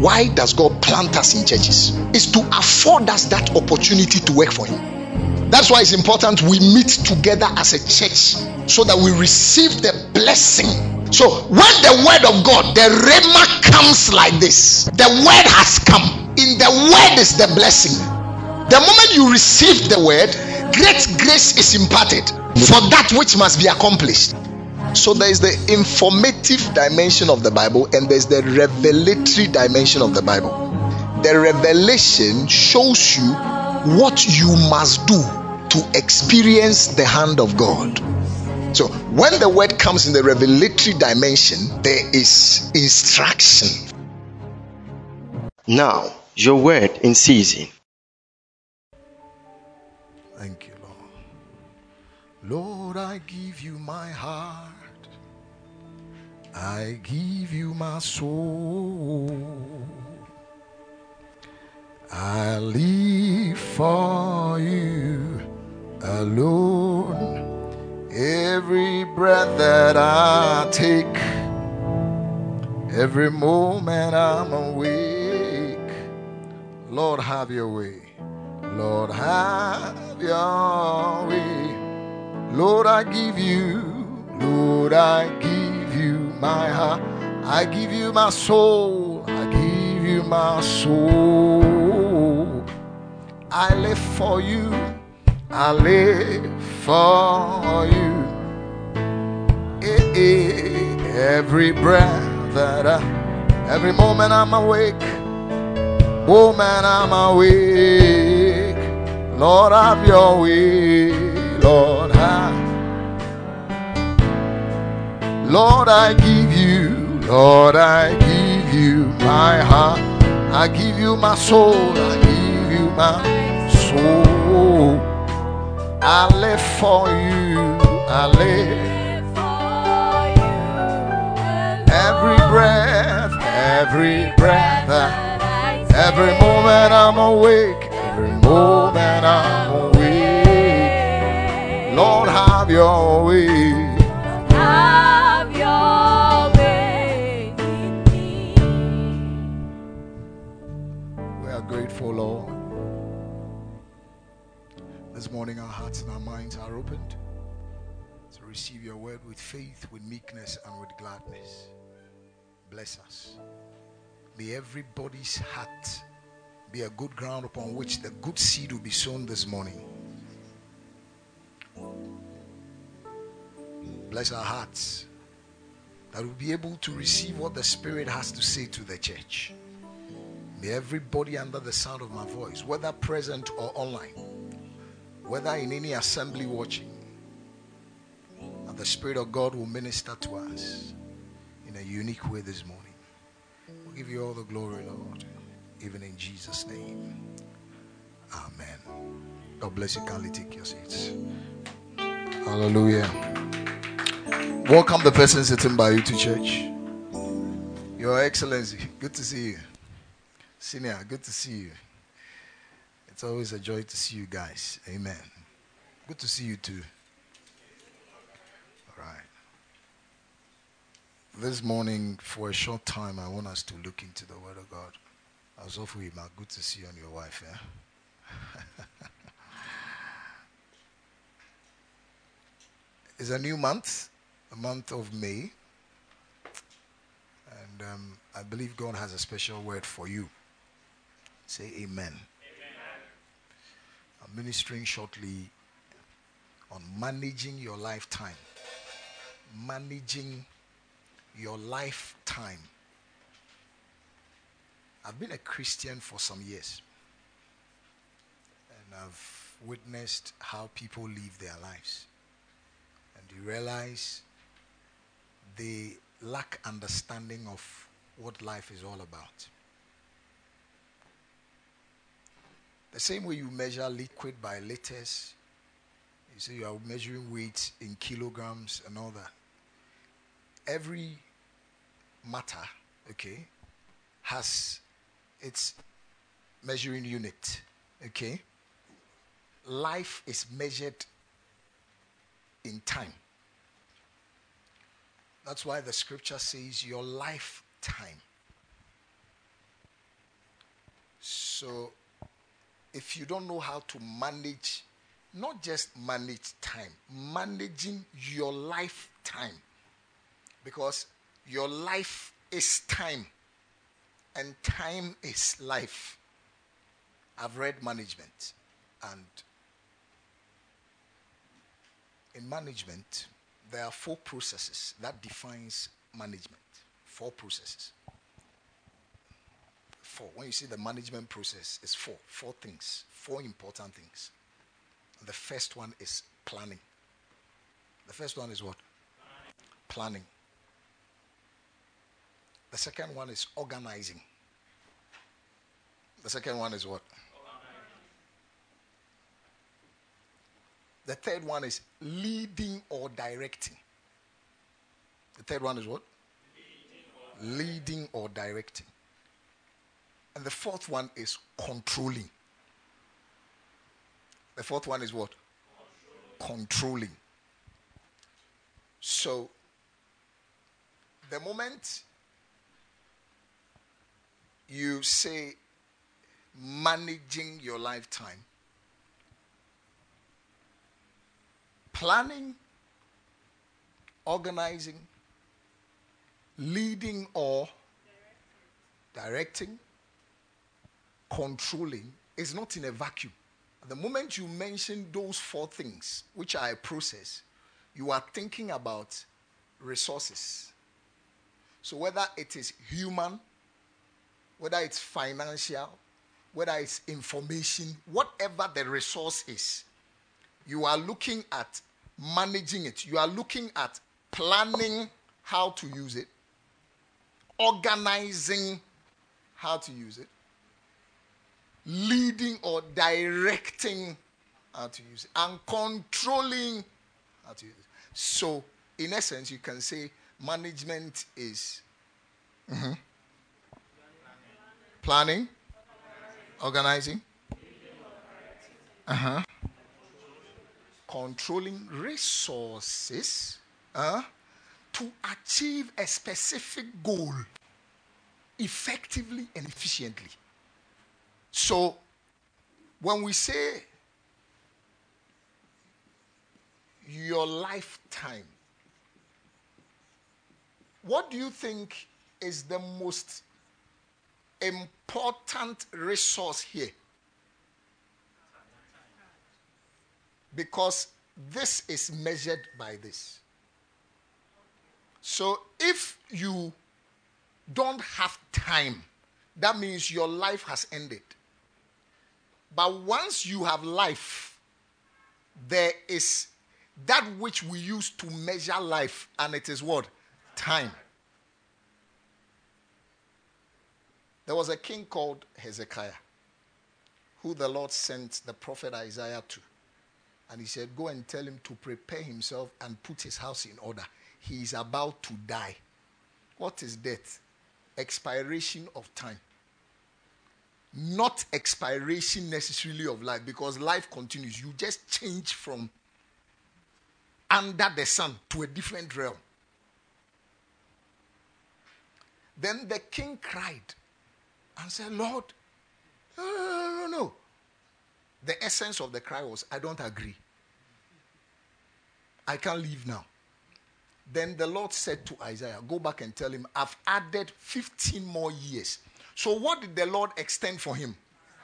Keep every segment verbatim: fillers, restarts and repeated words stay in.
Why does God plant us in churches? It's to afford us that opportunity to work for Him. That's why it's important we meet together as a church so that we receive the blessing. So when the word of God, the rhema, comes like this, the word has come. In the word is the blessing. The moment you receive the word, great grace is imparted for that which must be accomplished. So there is the informative dimension of the Bible and there's the revelatory dimension of the Bible. The revelation shows you what you must do to experience the hand of God. So when the word comes in the revelatory dimension, there is instruction. Now, your word in season. Thank you, Lord. Lord, I give you my heart. I give you my soul. I live for you alone. Every breath that I take, every moment I'm awake. Lord, have your way. Lord, have your way. Lord, I give you, Lord, I give you my heart. I give you my soul. I give you my soul. I live for you. I live for you. Eh, eh, every breath that I, every moment I'm awake, moment I'm awake. Lord, have your way. Lord, have. Lord, I give you, Lord, I give you my heart. I give you my soul. I give you my soul. I live for you. I live for you. Every breath, every breath, every moment I'm awake, every moment I'm awake. Lord, have your way. Have your way in me. We are grateful, Lord. This morning our hearts and our minds are opened to receive your word with faith, with meekness, and with gladness. Bless us. May everybody's heart be a good ground upon which the good seed will be sown this morning. Bless our hearts, that we'll be able to receive what the Spirit has to say to the church. May everybody under the sound of my voice, whether present or online, whether in any assembly watching, that the Spirit of God will minister to us in a unique way this morning. We'll give you all the glory, Lord, even in Jesus' name. Amen. God bless you. Kindly take your seats. Hallelujah. Welcome the person sitting by you to church. Your Excellency, good to see you. Senior, good to see you. It's always a joy to see you guys. Amen. Good to see you too. All right. This morning, for a short time, I want us to look into the Word of God. I was off with Mark. Good to see you and your wife. Yeah? It's a new month, a month of May. And um, I believe God has a special word for you. Say amen. Amen. I'm ministering shortly on managing your lifetime. Managing your lifetime. I've been a Christian for some years. And I've witnessed how people live their lives. And you realize they lack understanding of what life is all about. The same way you measure liquid by liters, you say you are measuring weight in kilograms and all that. Every matter, okay, has its measuring unit, okay? Life is measured in time. That's why the scripture says your lifetime. So if you don't know how to manage, not just manage time, managing your lifetime, because your life is time and time is life. I've read management, and in management there are four processes that defines management. Four processes. Four. When you see the management process, it's four. Four things. Four important things. The first one is planning. The first one is what? Planning. The second one is organizing. The second one is what? The third one is leading or directing. The third one is what? Leading or, leading or directing. And the fourth one is controlling. The fourth one is what? Controlling. Controlling. So, the moment you say managing your lifetime, planning, organizing, leading or directing, controlling is not in a vacuum. The moment you mention those four things, which are a process, you are thinking about resources. So whether it is human, whether it's financial, whether it's information, whatever the resource is, you are looking at managing it. You are looking at planning how to use it, organizing how to use it, leading or directing how to use it, and controlling how to use it. So, in essence, you can say management is mm-hmm, planning, organizing, uh-huh, controlling resources uh, to achieve a specific goal effectively and efficiently. So, when we say your lifetime, what do you think is the most important resource here? Because this is measured by this. So if you don't have time, that means your life has ended. But once you have life, there is that which we use to measure life, and it is what? Time. There was a king called Hezekiah, who the Lord sent the prophet Isaiah to. And he said, go and tell him to prepare himself and put his house in order. He is about to die. What is death? Expiration of time. Not expiration necessarily of life, because life continues. You just change from under the sun to a different realm. Then the king cried and said, Lord, no, no, no, no, no. The essence of the cry was, I don't agree. I can't leave now. Then the Lord said to Isaiah, go back and tell him, I've added fifteen more years. So what did the Lord extend for him?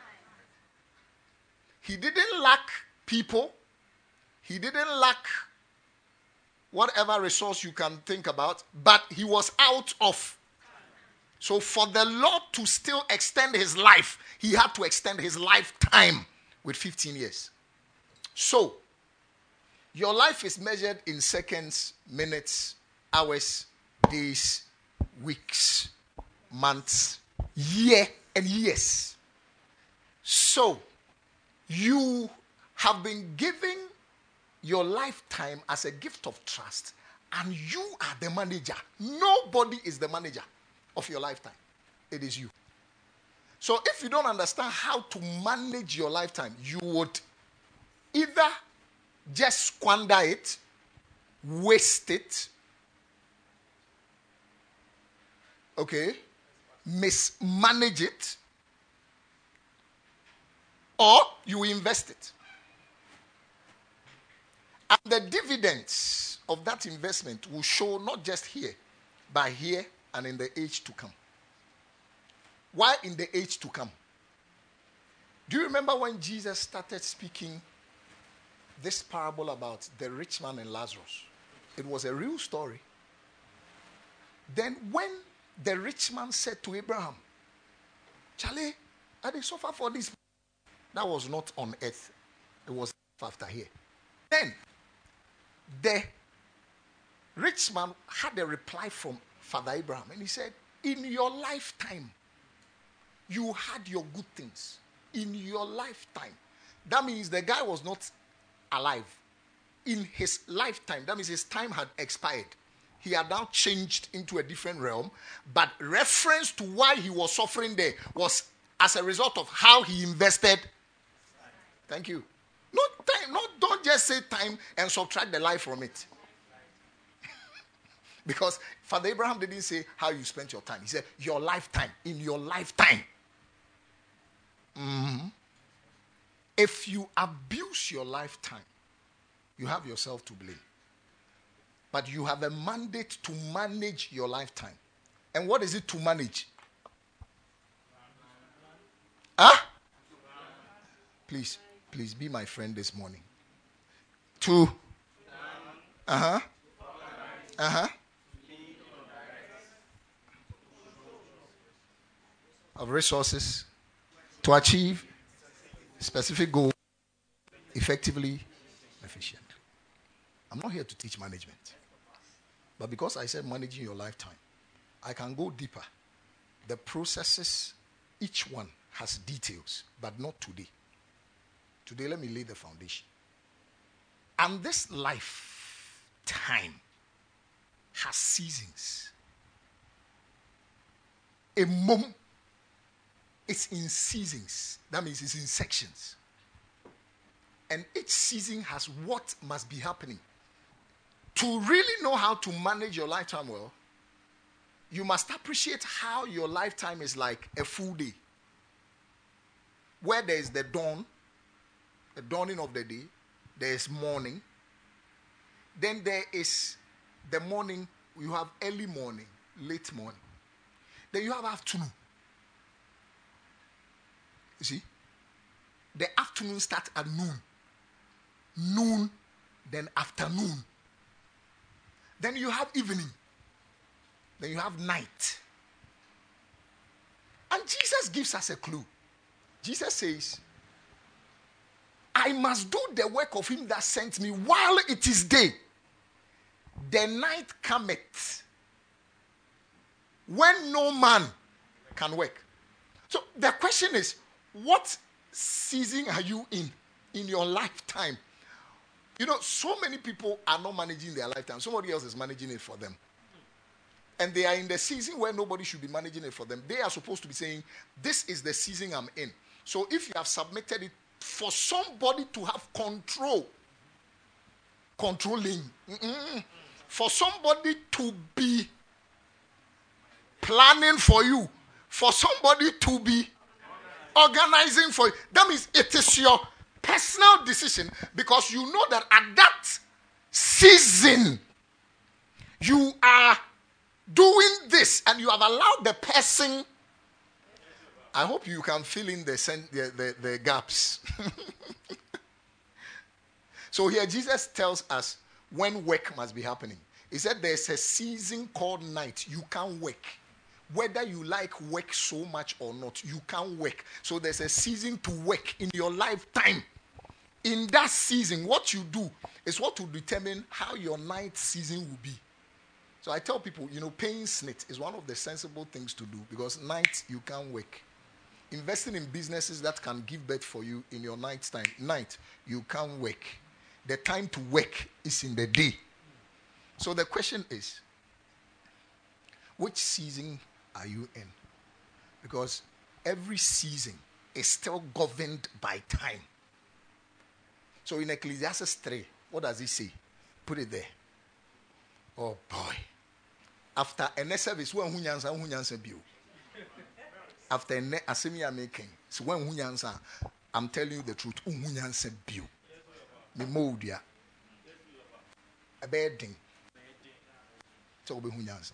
He didn't lack people. He didn't lack whatever resource you can think about, but he was out of. So for the Lord to still extend his life, he had to extend his lifetime with fifteen years. So, your life is measured in seconds, minutes, hours, days, weeks, months, year, and years. So, you have been given your lifetime as a gift of trust, and you are the manager. Nobody is the manager of your lifetime. It is you. So if you don't understand how to manage your lifetime, you would either just squander it, waste it, okay, mismanage it, or you invest it. And the dividends of that investment will show not just here, but here and in the age to come. Why in the age to come? Do you remember when Jesus started speaking this parable about the rich man and Lazarus? It was a real story. Then when the rich man said to Abraham, Charlie, I did suffer for this. That was not on earth. It was after here. Then the rich man had a reply from Father Abraham. And he said, in your lifetime, you had your good things. In your lifetime. That means the guy was not alive. In his lifetime, that means his time had expired. He had now changed into a different realm. But reference to why he was suffering there was as a result of how he invested. Thank you. Not time, not, don't just say time and subtract the life from it. Because Father Abraham didn't say how you spent your time. He said your lifetime, in your lifetime. Mm-hmm. If you abuse your lifetime, you have yourself to blame. But you have a mandate to manage your lifetime. And what is it to manage? Huh? Please, please be my friend this morning. To? Uh-huh. Uh-huh. Of resources to achieve specific goals effectively, efficient. I'm not here to teach management. But because I said managing your lifetime, I can go deeper. The processes, each one has details, but not today. Today, let me lay the foundation. And this lifetime has seasons. A mom, it's in seasons. That means it's in sections. And each season has what must be happening. To really know how to manage your lifetime well, you must appreciate how your lifetime is like a full day. Where there is the dawn, the dawning of the day, there is morning. Then there is the morning, you have early morning, late morning. Then you have afternoon. You see? The afternoon starts at noon. Noon, then afternoon. Then you have evening. Then you have night. And Jesus gives us a clue. Jesus says, I must do the work of him that sent me while it is day. The night cometh when no man can work. So the question is, what season are you in, in your lifetime? You know, so many people are not managing their lifetime. Somebody else is managing it for them. And they are in the season where nobody should be managing it for them. They are supposed to be saying, this is the season I'm in. So if you have submitted it for somebody to have control, controlling, mm-mm, for somebody to be planning for you, for somebody to be organizing for you, that means it is your personal decision, because you know that at that season you are doing this and you have allowed the person. I hope you can fill in the the, the, the gaps. So here Jesus tells us when work must be happening. He said there's a season called night. You can't work. Whether you like work so much or not, you can't work. So there's a season to work in your lifetime. In that season, what you do is what will determine how your night season will be. So I tell people, you know, paying S N I T is one of the sensible things to do, because night you can't work. Investing in businesses that can give birth for you in your night time, night you can't work. The time to work is in the day. So the question is, which season are you in? Because every season is still governed by time. So in Ecclesiastes three, what does it say? Put it there. Oh boy. After a service, when hunyansa hunyansa bio. After a asemi making, so when hunyansa, I'm telling you the truth. Umunyan said bio. Me modia. A bedding. So be hunyansa.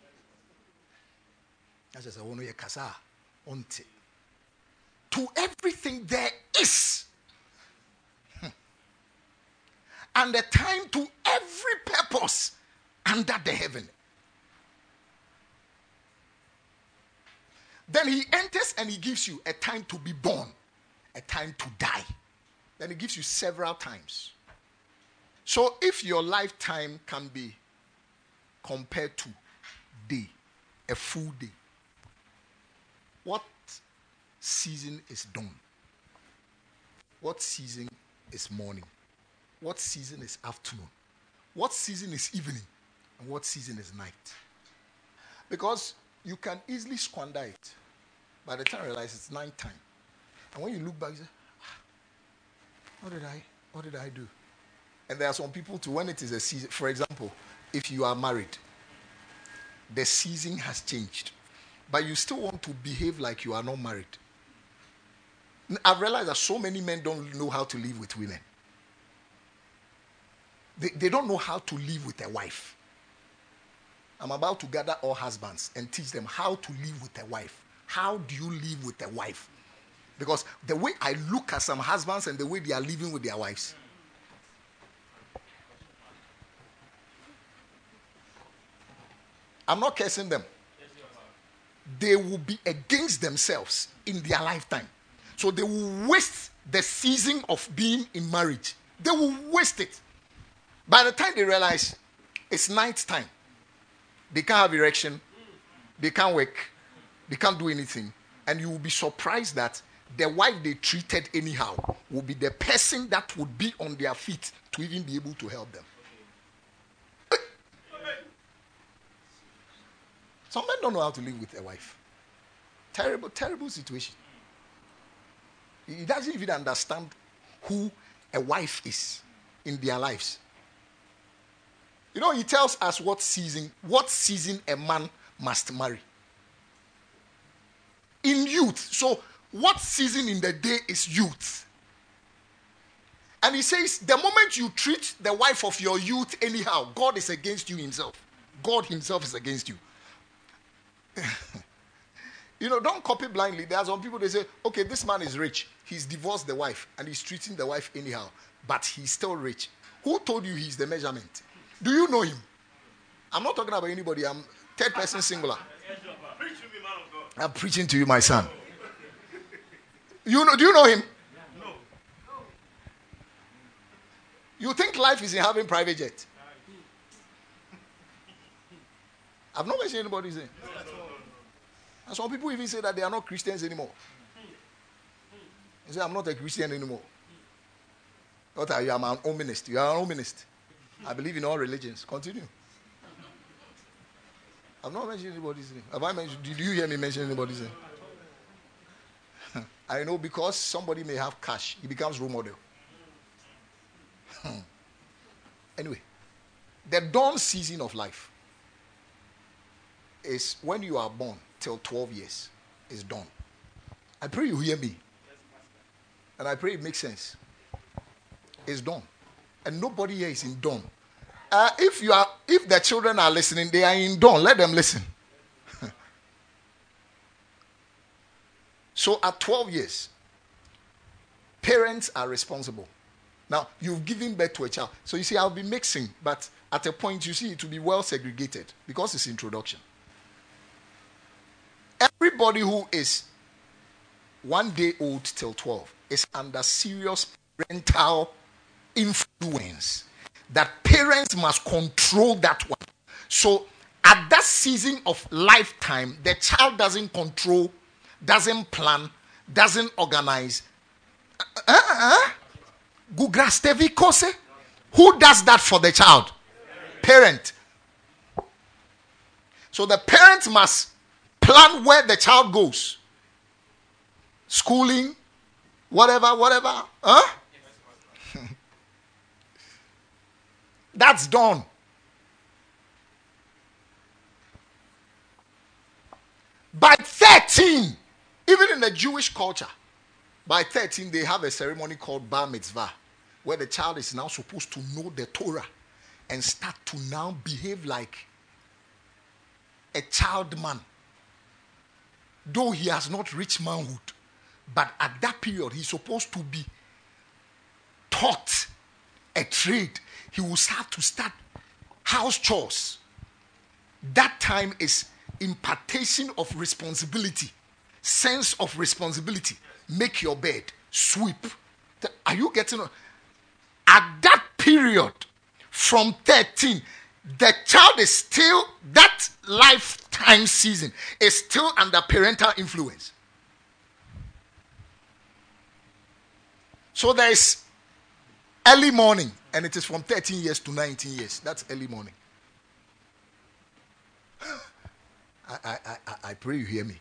As I say, one ye kasa onte. To everything there is. Hmm. And a time to every purpose under the heaven. Then he enters and he gives you a time to be born, a time to die. Then he gives you several times. So if your lifetime can be compared to day, a full day, what season is dawn? What season is morning? What season is afternoon? What season is evening? And what season is night? Because you can easily squander it. By the time you realize it's night time. And when you look back, you say, ah, what did I, what did I do? And there are some people too, when it is a season, for example, if you are married, the season has changed. But you still want to behave like you are not married. I've realized that so many men don't know how to live with women. They, they don't know how to live with a wife. I'm about to gather all husbands and teach them how to live with a wife. How do you live with a wife? Because the way I look at some husbands and the way they are living with their wives. I'm not cursing them. They will be against themselves in their lifetime. So they will waste the season of being in marriage. They will waste it. By the time they realize it's night time, they can't have erection, they can't work, they can't do anything. And you will be surprised that the wife they treated anyhow will be the person that would be on their feet to even be able to help them. Some men don't know how to live with a wife. Terrible, terrible situation. He doesn't even understand who a wife is in their lives. You know, he tells us what season, what season a man must marry. In youth. So, what season in the day is youth? And he says, the moment you treat the wife of your youth anyhow, God is against you himself. God himself is against you. You know, don't copy blindly. There are some people, they say, okay, this man is rich. He's divorced the wife and he's treating the wife anyhow, but he's still rich. Who told you he's the measurement? Do you know him? I'm not talking about anybody. I'm third person singular. I'm preaching to you, my son. You know? Do you know him? No. You think life is in having private jet? I've not mentioned anybody's name. And some people even say that they are not Christians anymore. They say, I'm not a Christian anymore. What are you? I'm an humanist. You are an humanist. I believe in all religions. Continue. I've not mentioned anybody's name. Have I mentioned? Did you hear me mention anybody's name? I know, because somebody may have cash, he becomes role model. Anyway, the dawn season of life is when you are born till twelve years is dawn. I pray you hear me. And I pray it makes sense. It's dawn. And nobody here is in dawn. Uh, if you are, if the children are listening, they are in dawn. Let them listen. So at twelve years, parents are responsible. Now, you've given birth to a child. So you see, I'll be mixing, but at a point, you see, it will be well segregated because it's introduction. Everybody who is one day old till twelve is under serious parental influence. That parents must control that one. So at that season of lifetime, the child doesn't control, doesn't plan, doesn't organize. Uh-uh. Who does that for the child? Parent. So the parent must plan where the child goes. Schooling, whatever, whatever. Huh? That's done. By thirteen, even in the Jewish culture, By thirteen, they have a ceremony called Bar Mitzvah, where the child is now supposed to know the Torah and start to now behave like a child man. Though he has not reached manhood, but at that period, he's supposed to be taught a trade. He will start to start house chores. That time is impartation of responsibility, sense of responsibility. Make your bed, sweep. Are you getting it? At that period, from thirteen, the child is still, that lifetime season is still under parental influence. So there is early morning, and it is from thirteen years to nineteen years. That's early morning. I, I, I, I pray you hear me.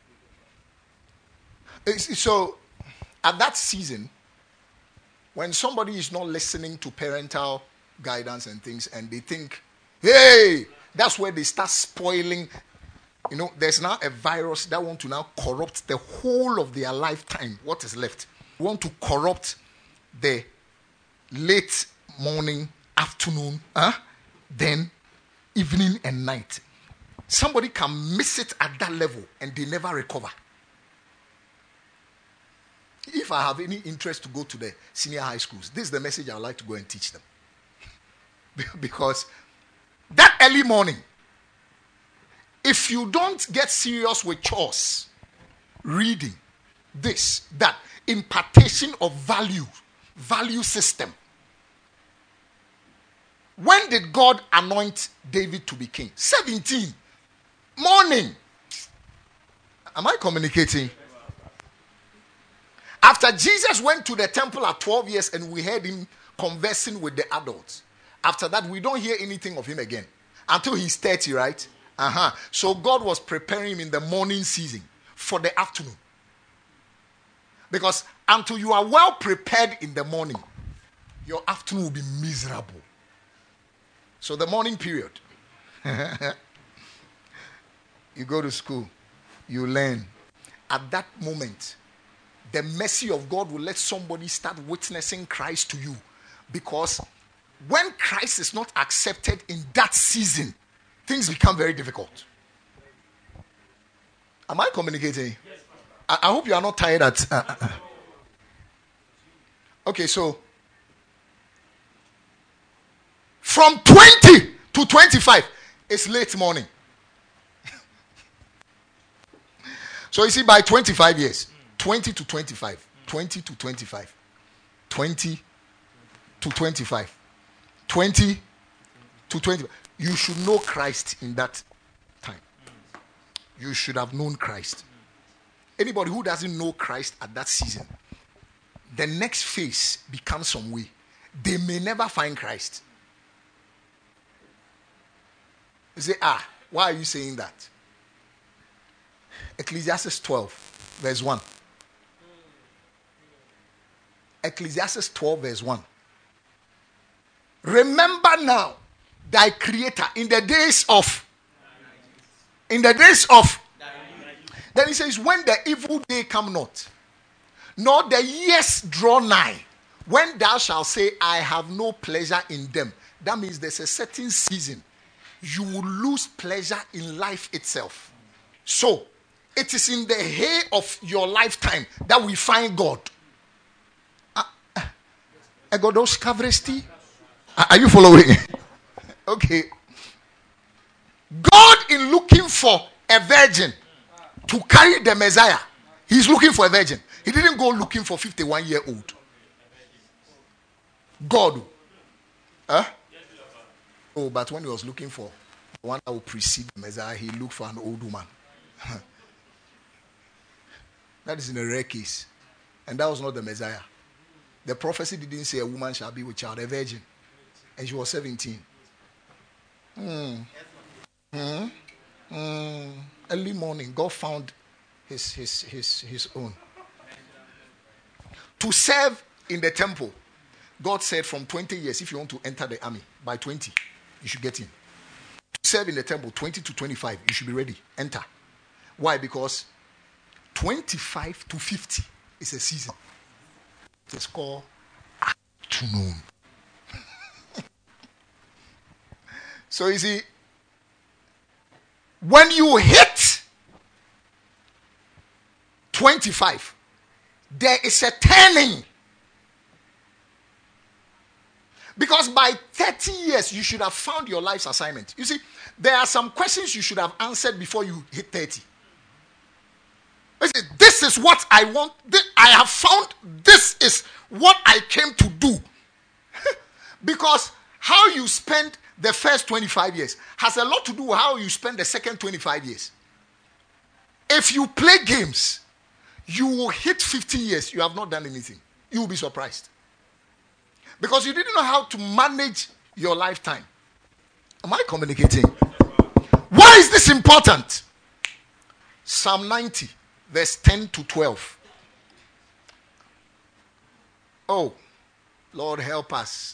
So, at that season, when somebody is not listening to parental guidance and things, and they think, hey, that's where they start spoiling. You know, there's now a virus that want to now corrupt the whole of their lifetime. What is left? Want to corrupt the late morning, afternoon, huh? Then evening and night. Somebody can miss it at that level and they never recover. If I have any interest to go to the senior high schools, this is the message I would like to go and teach them. Because that early morning, if you don't get serious with chores, reading, this, that, impartation of value, value system. When did God anoint David to be king? seventeen. Morning. Am I communicating? After Jesus went to the temple at twelve years and we heard him conversing with the adults. After that, we don't hear anything of him again. Until he's thirty, right? Uh-huh. So God was preparing him in the morning season for the afternoon. Because until you are well prepared in the morning, your afternoon will be miserable. So the morning period, you go to school, you learn. At that moment, the mercy of God will let somebody start witnessing Christ to you. Because when Christ is not accepted in that season, things become very difficult. Am I communicating? I, I hope you are not tired at... Uh, uh. Okay, so... From twenty to twenty-five, it's late morning. So you see, by twenty-five years, twenty to twenty-five, twenty to twenty-five, twenty to twenty-five, twenty to twenty. You should know Christ in that time. You should have known Christ. Anybody who doesn't know Christ at that season, the next phase becomes some way. They may never find Christ. You say, ah, why are you saying that? Ecclesiastes twelve, verse one. Ecclesiastes twelve, verse one. Remember now thy creator in the days of, in the days of, then he says, when the evil day come not, nor the years draw nigh, when thou shalt say, I have no pleasure in them. That means there's a certain season you will lose pleasure in life itself. So, it is in the hay of your lifetime that we find God. Uh, uh, are you following? Okay. God, in looking for a virgin to carry the Messiah, he's looking for a virgin. He didn't go looking for fifty-one year old. God. Huh? Oh, but when he was looking for one that would precede the Messiah, he looked for an old woman. That is in a rare case. And that was not the Messiah. The prophecy didn't say a woman shall be with child, a virgin. And she was seventeen. Hmm. Hmm. Hmm. Early morning, God found his, his, his, his own. To serve in the temple, God said from twenty years, if you want to enter the army, by twenty, you should get in. To serve in the temple, twenty to twenty-five, you should be ready. Enter. Why? Because twenty-five to fifty It's a season. It's called afternoon. So you see, when you hit twenty-five, there is a turning. Because by thirty years, you should have found your life's assignment. You see, there are some questions you should have answered before you hit thirty. This is what I want. I have found this is what I came to do. Because how you spend the first twenty-five years has a lot to do with how you spend the second twenty-five years. If you play games, you will hit fifty years, you have not done anything. You will be surprised. Because you didn't know how to manage your lifetime. Am I communicating? Why is this important? Psalm ninety, verse ten to twelve. Oh, Lord, help us.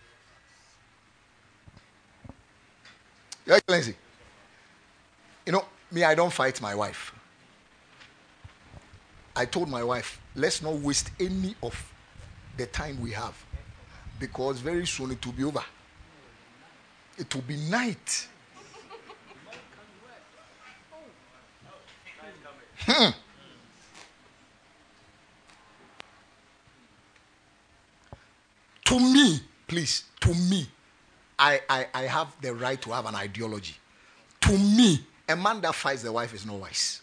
Your Excellency, you know, me, I don't fight my wife. I told my wife, let's not waste any of the time we have. Because very soon it will be over. It will be night. Hmm. To me, please, to me, I, I, I have the right to have an ideology. To me, a man that fights the wife is not wise.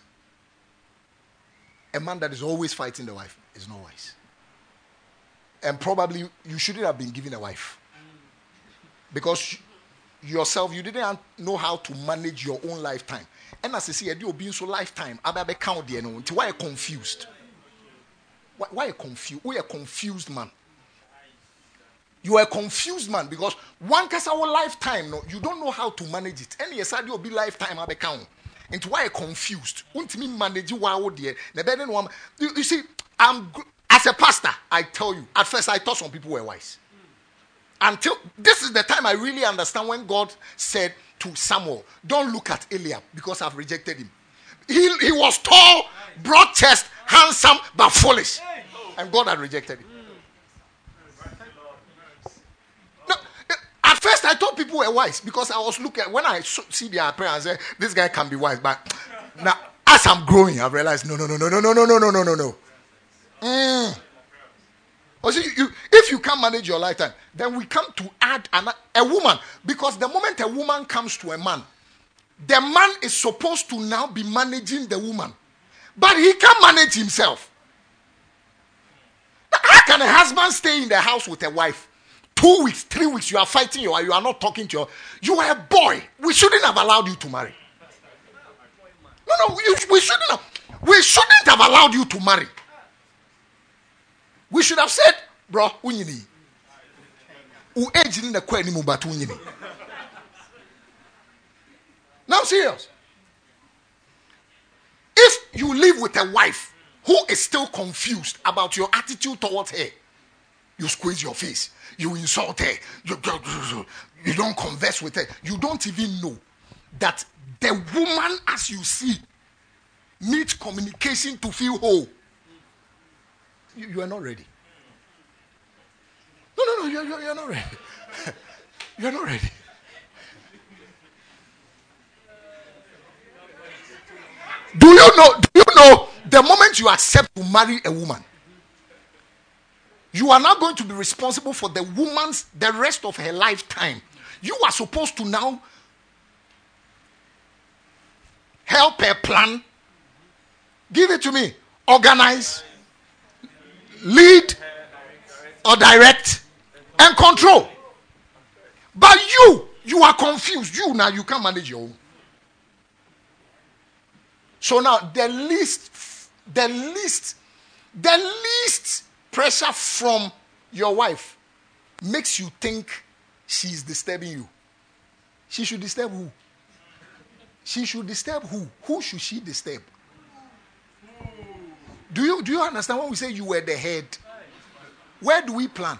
A man that is always fighting the wife is not wise. And probably you shouldn't have been given a wife. Because yourself, you didn't know how to manage your own lifetime. And as I say, you're being so lifetime, why are you confused? Why, why are you confused? Why are you a confused man? You are a confused man because one case our lifetime, no, you don't know how to manage it. And yes, you'll be lifetime at the count. And why are you confused? You, you see, I'm as a pastor, I tell you, at first I thought some people were wise. Until this is the time I really understand when God said to Samuel, don't look at Eliab because I've rejected him. He, he was tall, broad chest, handsome, but foolish. And God had rejected him. No, at first I thought people were wise because I was looking at, when I see their appearance, I say, this guy can be wise. But now, as I'm growing, I've realized, no, no, no, no, no, no, no, no, no, no, no, no. Mm. Oh, see, you, if you can't manage your lifetime, then we come to add an, a woman. Because the moment a woman comes to a man, the man is supposed to now be managing the woman. But he can't manage himself. Now, how can a husband stay in the house with a wife? Two weeks, three weeks, you are fighting your wife, you are not talking to your... You are a boy. We shouldn't have allowed you to marry. No, no, we, we shouldn't have. We shouldn't have allowed you to marry. We should have said, bro, unyini. U age in the kweni mu but unyini. Now serious. If you live with a wife who is still confused about your attitude towards her, you squeeze your face, you insult her, you, you don't converse with her, you don't even know that the woman as you see needs communication to feel whole. You, you are not ready. No, no, no, you are, you are not ready. You are not ready. Do you know? Do you know the moment you accept to marry a woman, you are not going to be responsible for the woman's the rest of her lifetime. You are supposed to now help her plan, give it to me, organize, lead, or direct, and control. But you, you are confused. You now, you can't manage your own. So now, the least, the least, the least pressure from your wife makes you think she's disturbing you. She should disturb who? She should disturb who? Who should she disturb? Do you, do you understand when we say you were the head? Where do we plan?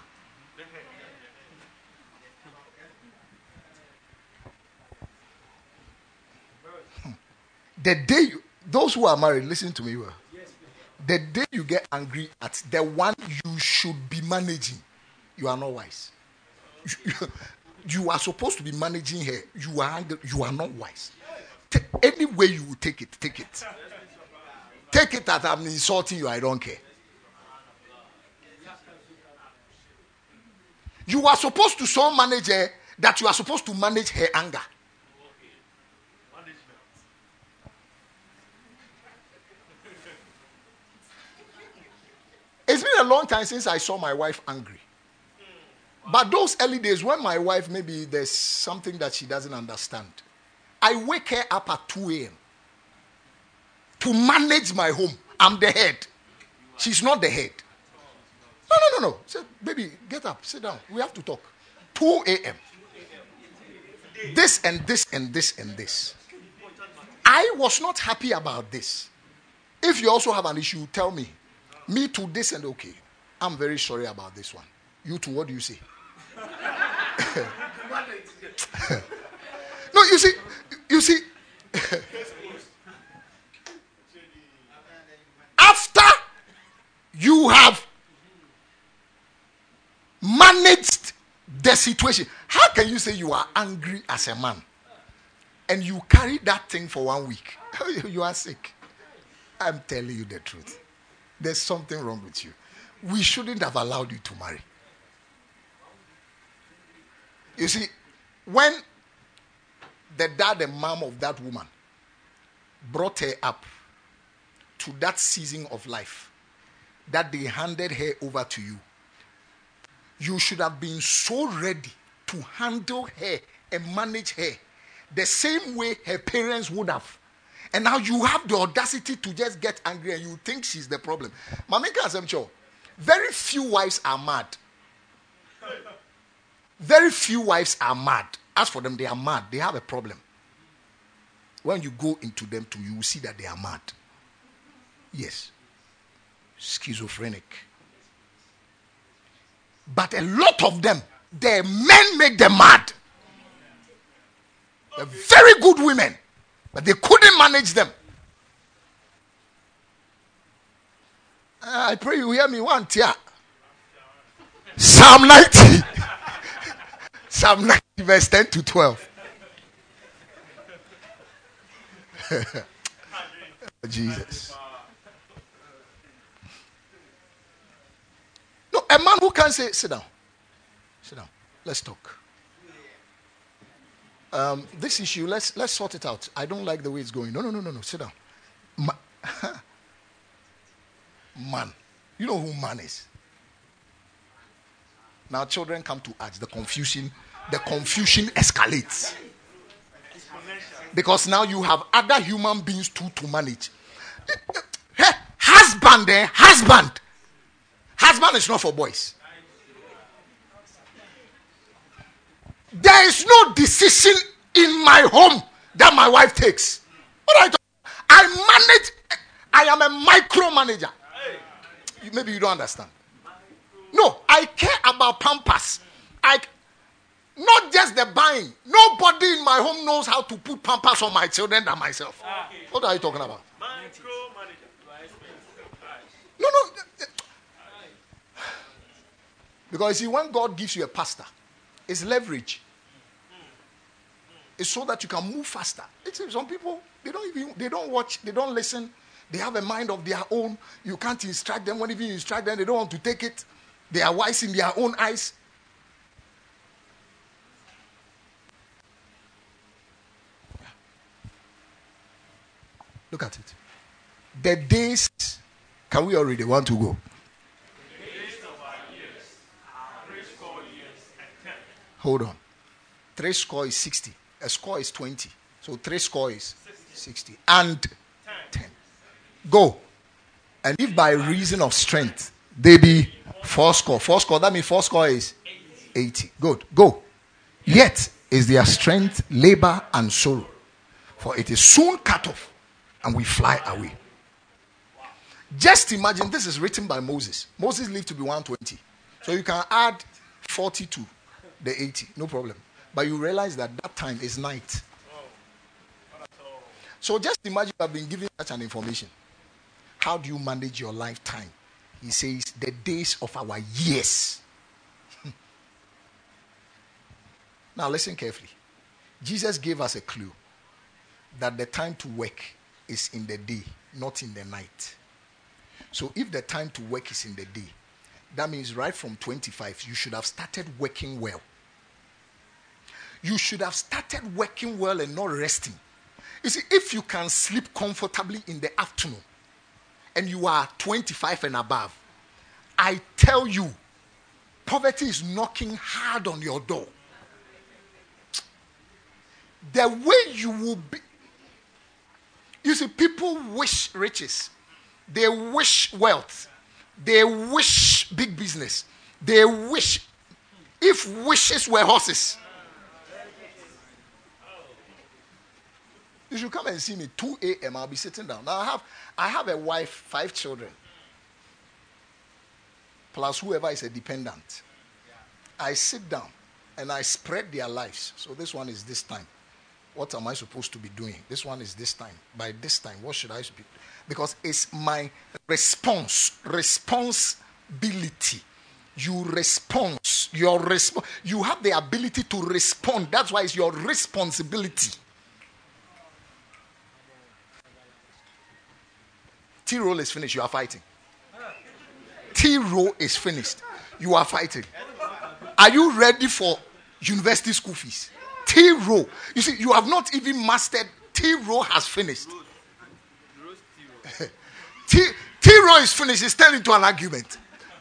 The day you, those who are married, listen to me well. The day you get angry at the one you should be managing, you are not wise. You, you are supposed to be managing her. You are angry, you are not wise. Ta- any way you will take it, take it. Take it that I'm insulting you, I don't care. You are supposed to so manage her that you are supposed to manage her anger. It's been a long time since I saw my wife angry. But those early days when my wife, maybe there's something that she doesn't understand, I wake her up at two a.m. to manage my home. I'm the head. She's not the head. No, no, no, no. Say, baby, get up, sit down. We have to talk. two a.m. This and this and this and this. I was not happy about this. If you also have an issue, tell me. Me too, this and okay. I'm very sorry about this one. You too, what do you say? No, you see, you see. After you have managed the situation, how can you say you are angry as a man and you carry that thing for one week? You are sick. I'm telling you the truth. There's something wrong with you. We shouldn't have allowed you to marry. You see, when the dad and mom of that woman brought her up to that season of life that they handed her over to you, you should have been so ready to handle her and manage her the same way her parents would have. And now you have the audacity to just get angry and you think she's the problem. Mamika Asemcho, very few wives are mad. Very few wives are mad. As for them, they are mad. They have a problem. When you go into them too, you will see that they are mad. Yes. Schizophrenic. But a lot of them, their men make them mad. They're very good women, but they couldn't manage them. I pray you hear me one tear. Psalm ninety. Psalm ninety, verse ten to twelve. Jesus. No, a man who can say, sit down. Sit down. Let's talk. Um, this issue, let's let's sort it out. I don't like the way it's going. No, no, no, no, no. Sit down. Ma- man. You know who man is? Now children come to us. The confusion, the confusion escalates. Because now you have other human beings too to manage. Hey, husband, eh? Husband. Husband is not for boys. There is no decision in my home that my wife takes. What are you talking? I manage. I am a micromanager. Maybe you don't understand. No, I care about Pampers. I not just the buying. Nobody in my home knows how to put Pampers on my children than myself. What are you talking about? No, no. Because you see, when God gives you a pastor, it's leverage. It's so that you can move faster. It's, some people, they don't even, they don't watch, they don't listen. They have a mind of their own. You can't instruct them. When even you instruct them, they don't want to take it. They are wise in their own eyes. Look at it. The days, can we already want to go? The days of our years are three score years and ten. Hold on. Three score is sixty. A score is twenty. So three score is sixty. And ten. Go. And if by reason of strength they be four score. Four score, that means four score is eighty. Good. Go. Yet is their strength, labor, and sorrow. For it is soon cut off, and we fly away. Just imagine, this is written by Moses. Moses lived to be one hundred twenty. So you can add forty to the eighty. No problem. But you realize that that time is night. So just imagine you have been given such an information. how do you manage your lifetime? He says, the days of our years. Now listen carefully. Jesus gave us a clue that the time to work is in the day, not in the night. So if the time to work is in the day, that means right from twenty-five, you should have started working well. You should have started working well and not resting. You see, if you can sleep comfortably in the afternoon and you are twenty-five and above, I tell you, poverty is knocking hard on your door. The way you will be. You see, people wish riches. They wish wealth. They wish big business. They wish, if wishes were horses. You should come and see me two a.m. I'll be sitting down. Now I have I have a wife, five children, plus whoever is a dependent. I sit down and I spread their lives. So this one is this time. What am I supposed to be doing? This one is this time. By this time, what should I be? Because it's my response, responsibility. You respond. Your resp- You have the ability to respond. That's why it's your responsibility. T-roll is finished. You are fighting. T-roll is finished. You are fighting. Are you ready for university school fees? T-roll. You see, you have not even mastered. T-roll has finished. T T-roll is finished. It's turned into an argument.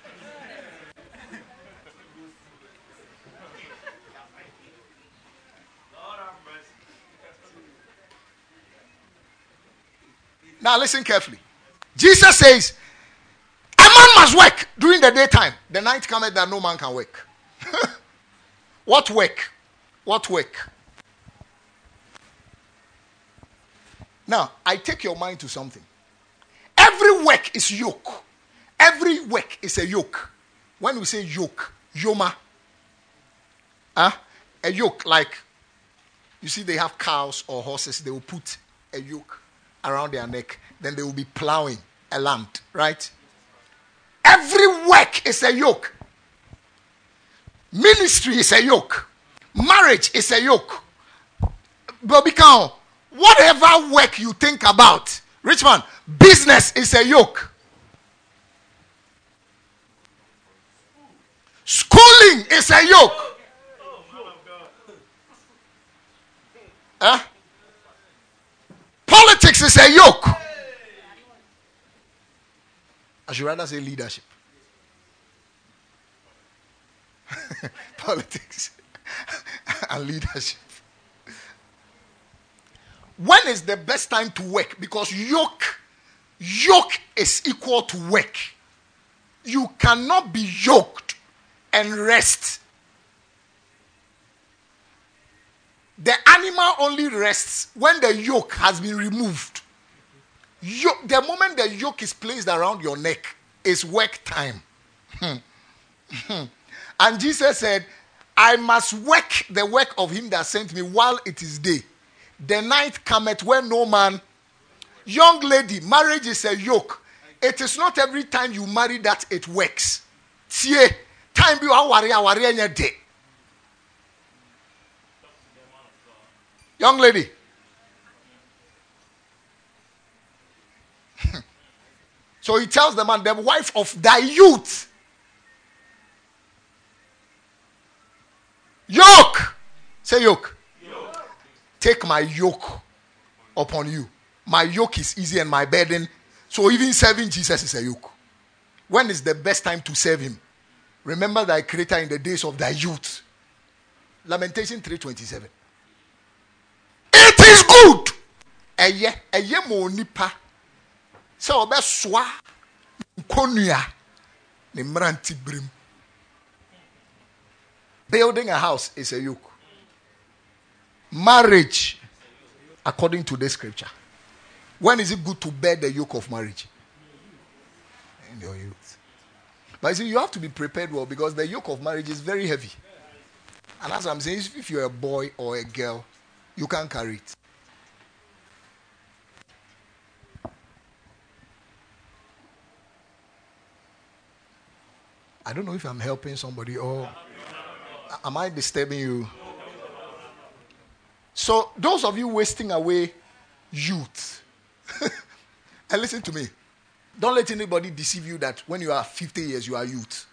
Now listen carefully. Jesus says, a man must work during the daytime. The night cometh that no man can work. What work? What work? Now, I take your mind to something. Every work is yoke. Every work is a yoke. When we say yoke, yoma, huh? A yoke, like, you see they have cows or horses, they will put a yoke around their neck. Then they will be plowing a land, right? Every work is a yoke. Ministry is a yoke. Marriage is a yoke. But because whatever work you think about, rich man, business is a yoke. Schooling is a yoke. Huh? Politics is a yoke. I should rather say leadership. Politics and leadership. When is the best time to work? Because yoke, yoke is equal to work. You cannot be yoked and rest. The animal only rests when the yoke has been removed. Yoke, the moment the yoke is placed around your neck, is work time. And Jesus said, I must work the work of him that sent me while it is day. The night cometh when no man. Young lady, marriage is a yoke. It is not every time you marry that it works. Tie, time be aware aware nya day. Young lady. So he tells the man, the wife of thy youth. Yoke. Say yoke. Yoke. Take my yoke upon you. My yoke is easy and my burden. So even serving Jesus is a yoke. When is the best time to serve him? Remember thy creator in the days of thy youth. Lamentation three twenty-seven. It is good. Eye, eye mo nipa. So obe swa konua ni mranti brim. Building a house is a yoke. Marriage, according to the scripture. When is it good to bear the yoke of marriage? In your youth. But you see, you have to be prepared well because the yoke of marriage is very heavy. And as I'm saying, if you're a boy or a girl, you can't carry it. I don't know if I'm helping somebody or am I disturbing you? So, those of you wasting away youth, and listen to me, don't let anybody deceive you that when you are fifty years, you are youth.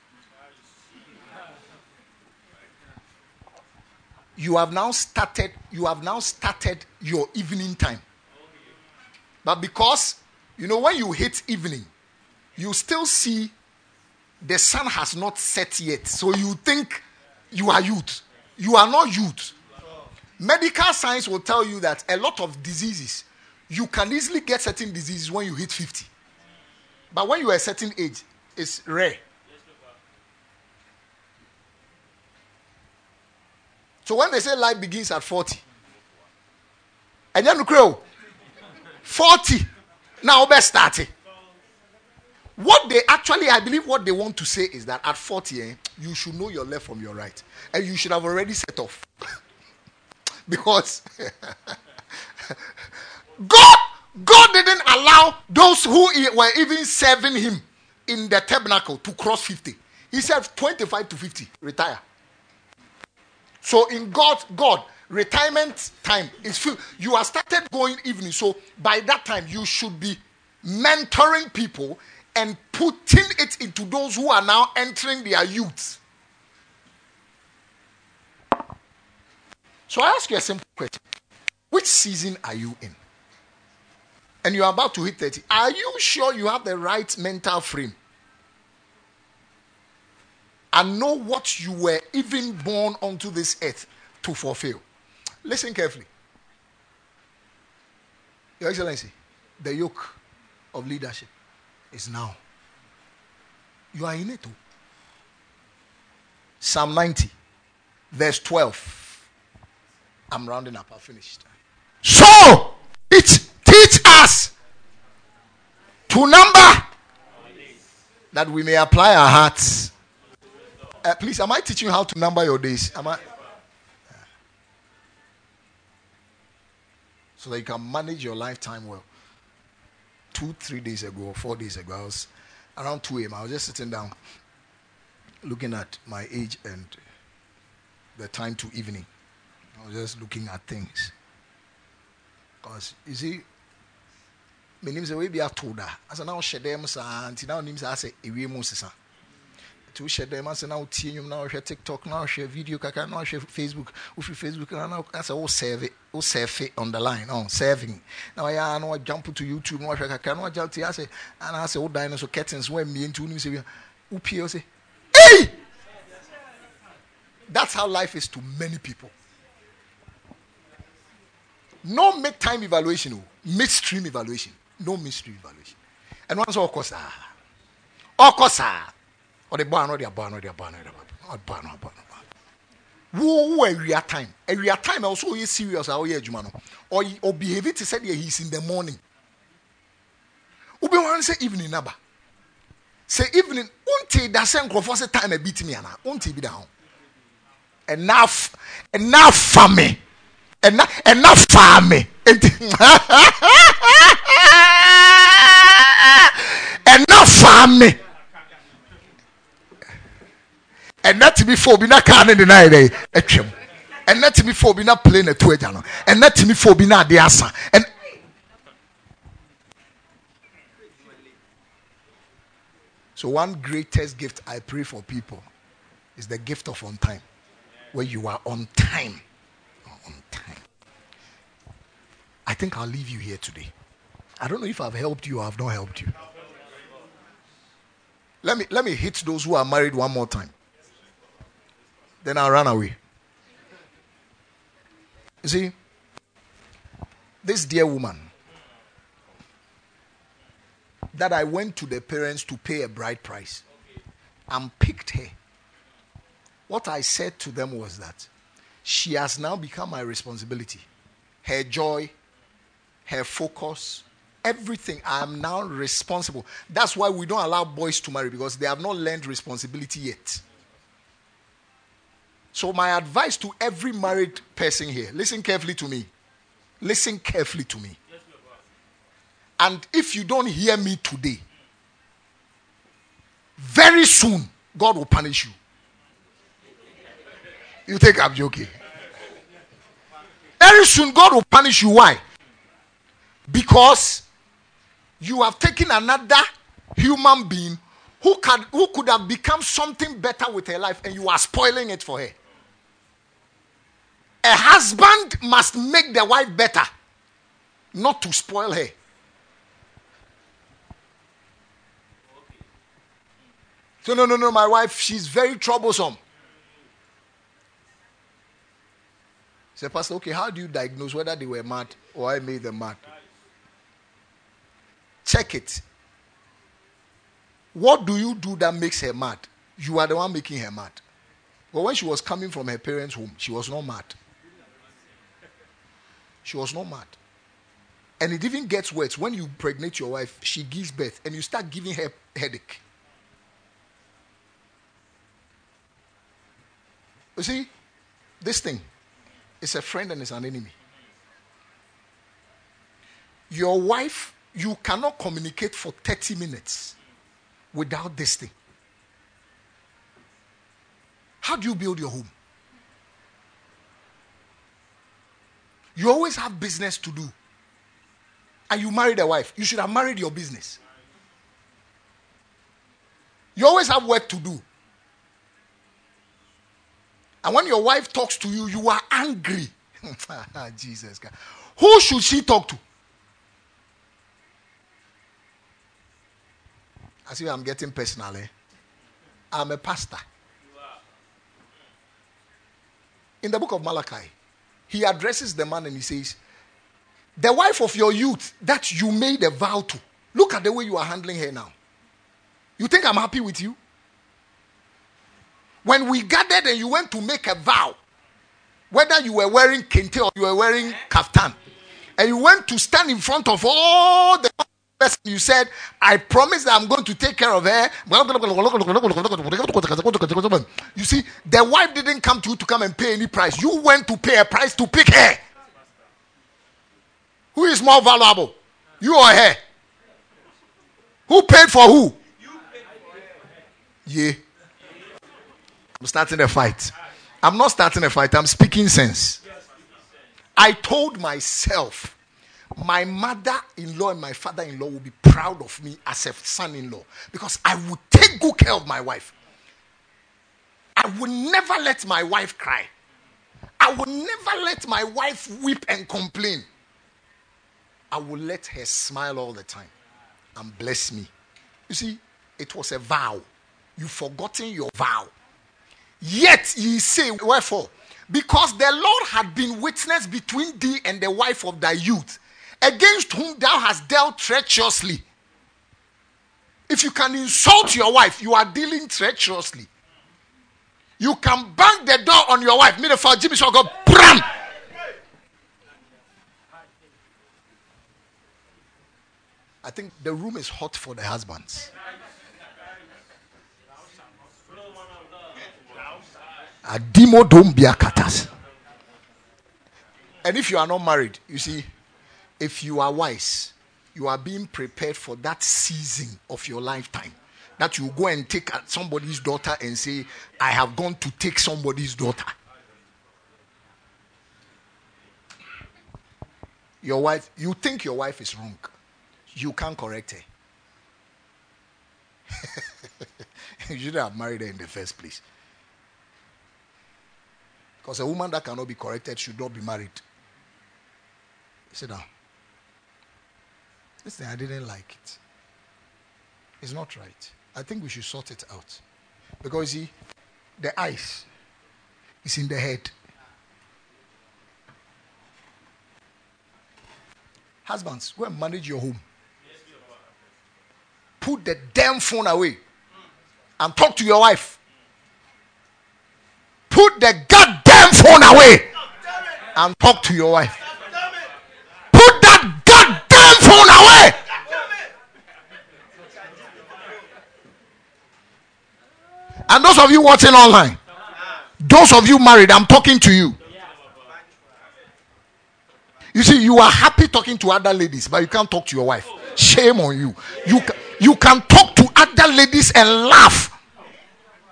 You have now started, you have now started your evening time. But because, you know, when you hit evening, you still see the sun has not set yet. So you think you are youth. You are not youth. Medical science will tell you that a lot of diseases, you can easily get certain diseases when you hit fifty. But when you are a certain age, it's rare. So when they say life begins at forty, and then you grow forty, now best starting. What they actually, I believe what they want to say is that at forty, eh, you should know your left from your right. And you should have already set off. Because God, God didn't allow those who were even serving him in the tabernacle to cross fifty. He said twenty-five to fifty, retire. So in God, God, retirement time is full. You have started going evening. So by that time, you should be mentoring people and putting it into those who are now entering their youth. So I ask you a simple question. Which season are you in? And you are about to hit thirty. Are you sure you have the right mental frame? And know what you were even born onto this earth to fulfill. Listen carefully. Your Excellency, the yoke of leadership is now. You are in it too. Psalm ninety, verse twelve. I'm rounding up. I've finished. So, it teach us to number that we may apply our hearts. Uh, please, am I teaching you how to number your days? Am I? So that you can manage your lifetime well. Two, three days ago, or four days ago, I was around two a.m. I was just sitting down, looking at my age and the time to evening. I was just looking at things. Because, you see, my name is Away Be told that. I said, now, Shedem, and now names I say, Away Moses. To share them, I say, now, T now, share TikTok, now, share video, now, share Facebook, if you Facebook, now, I say, oh, save it, oh, save it on the line, oh, saving. Now, I know I jump to YouTube, no, I can't jump to, I say, and I say, oh, dinosaur curtains, when me into him say, who P say, hey! That's how life is to many people. No mid-time evaluation, midstream evaluation. No midstream evaluation. And once all course, ah, all course, ah, or the barn or the barn or the barn or the barn or barn. Who every time? Every time also is serious. How you jumano? Or or behave it said he's in the morning. Ube one say evening naba. Say evening. Unti dasen crofo say time a beat me ana. Unti be down. Enough, enough for me. Enough, enough for me. Enough for me. And not to be for be not can in the night, eh? And not to be for be not playing a Twitter, and not to be for be not the answer. And so, one greatest gift I pray for people is the gift of on time, where you are on time. On time. I think I'll leave you here today. I don't know if I've helped you or I've not helped you. Let me let me hit those who are married one more time. Then I'll run away. You see, this dear woman that I went to the parents to pay a bride price and picked her. What I said to them was that she has now become my responsibility. Her joy, her focus, everything. I am now responsible. That's why we don't allow boys to marry, because they have not learned responsibility yet. So my advice to every married person here, listen carefully to me. Listen carefully to me. And if you don't hear me today, very soon God will punish you. You think I'm joking? Very soon, God will punish you. Why? Because you have taken another human being who can who could have become something better with her life, and you are spoiling it for her. A husband must make the wife better, not to spoil her. So no, no, no, my wife, she's very troublesome. Say, Pastor, okay, how do you diagnose whether they were mad or I made them mad? Check it. What do you do that makes her mad? You are the one making her mad. But when she was coming from her parents' home, she was not mad. She was not mad. And it even gets worse. When you pregnate your wife, she gives birth and you start giving her headache. You see, this thing is a friend and it's an enemy. Your wife, you cannot communicate for thirty minutes without this thing. How do you build your home? You always have business to do. And you married a wife. You should have married your business. You always have work to do. And when your wife talks to you, you are angry. Jesus God. Who should she talk to? I see I'm getting personal. Eh? I'm a pastor. In the book of Malachi, he addresses the man and he says, the wife of your youth that you made a vow to, look at the way you are handling her now. You think I'm happy with you? When we gathered and you went to make a vow, whether you were wearing kente or you were wearing kaftan, and you went to stand in front of all the person, you said, I promise that I'm going to take care of her. You see, the wife didn't come to you to come and pay any price. You went to pay a price to pick her. Who is more valuable? You or her? Who paid for who? Yeah. I'm starting a fight. I'm not starting a fight. I'm speaking sense. I told myself, my mother-in-law and my father-in-law will be proud of me as a son-in-law because I would take good care of my wife. I would never let my wife cry. I would never let my wife weep and complain. I would let her smile all the time and bless me. You see, it was a vow. You've forgotten your vow. Yet ye say, wherefore? Because the Lord had been witness between thee and the wife of thy youth, against whom thou hast dealt treacherously. If you can insult your wife, you are dealing treacherously. You can bang the door on your wife. Me the for Jimmy shall go bram. I think the room is hot for the husbands. Adimo dombia katas. And if you are not married, you see, if you are wise, you are being prepared for that season of your lifetime. That you go and take somebody's daughter and say, I have gone to take somebody's daughter. Your wife, you think your wife is wrong. You can't correct her. You should have married her in the first place. Because a woman that cannot be corrected should not be married. Sit down. Listen, I didn't like it. It's not right. I think we should sort it out. Because, see, the eyes is in the head. Husbands, go and manage your home. Put the damn phone away and talk to your wife. Put the goddamn phone away and talk to your wife. Put that goddamn phone away. And those of you watching online, those of you married, I'm talking to you. You see, you are happy talking to other ladies, but you can't talk to your wife. Shame on you. You, you can talk to other ladies and laugh.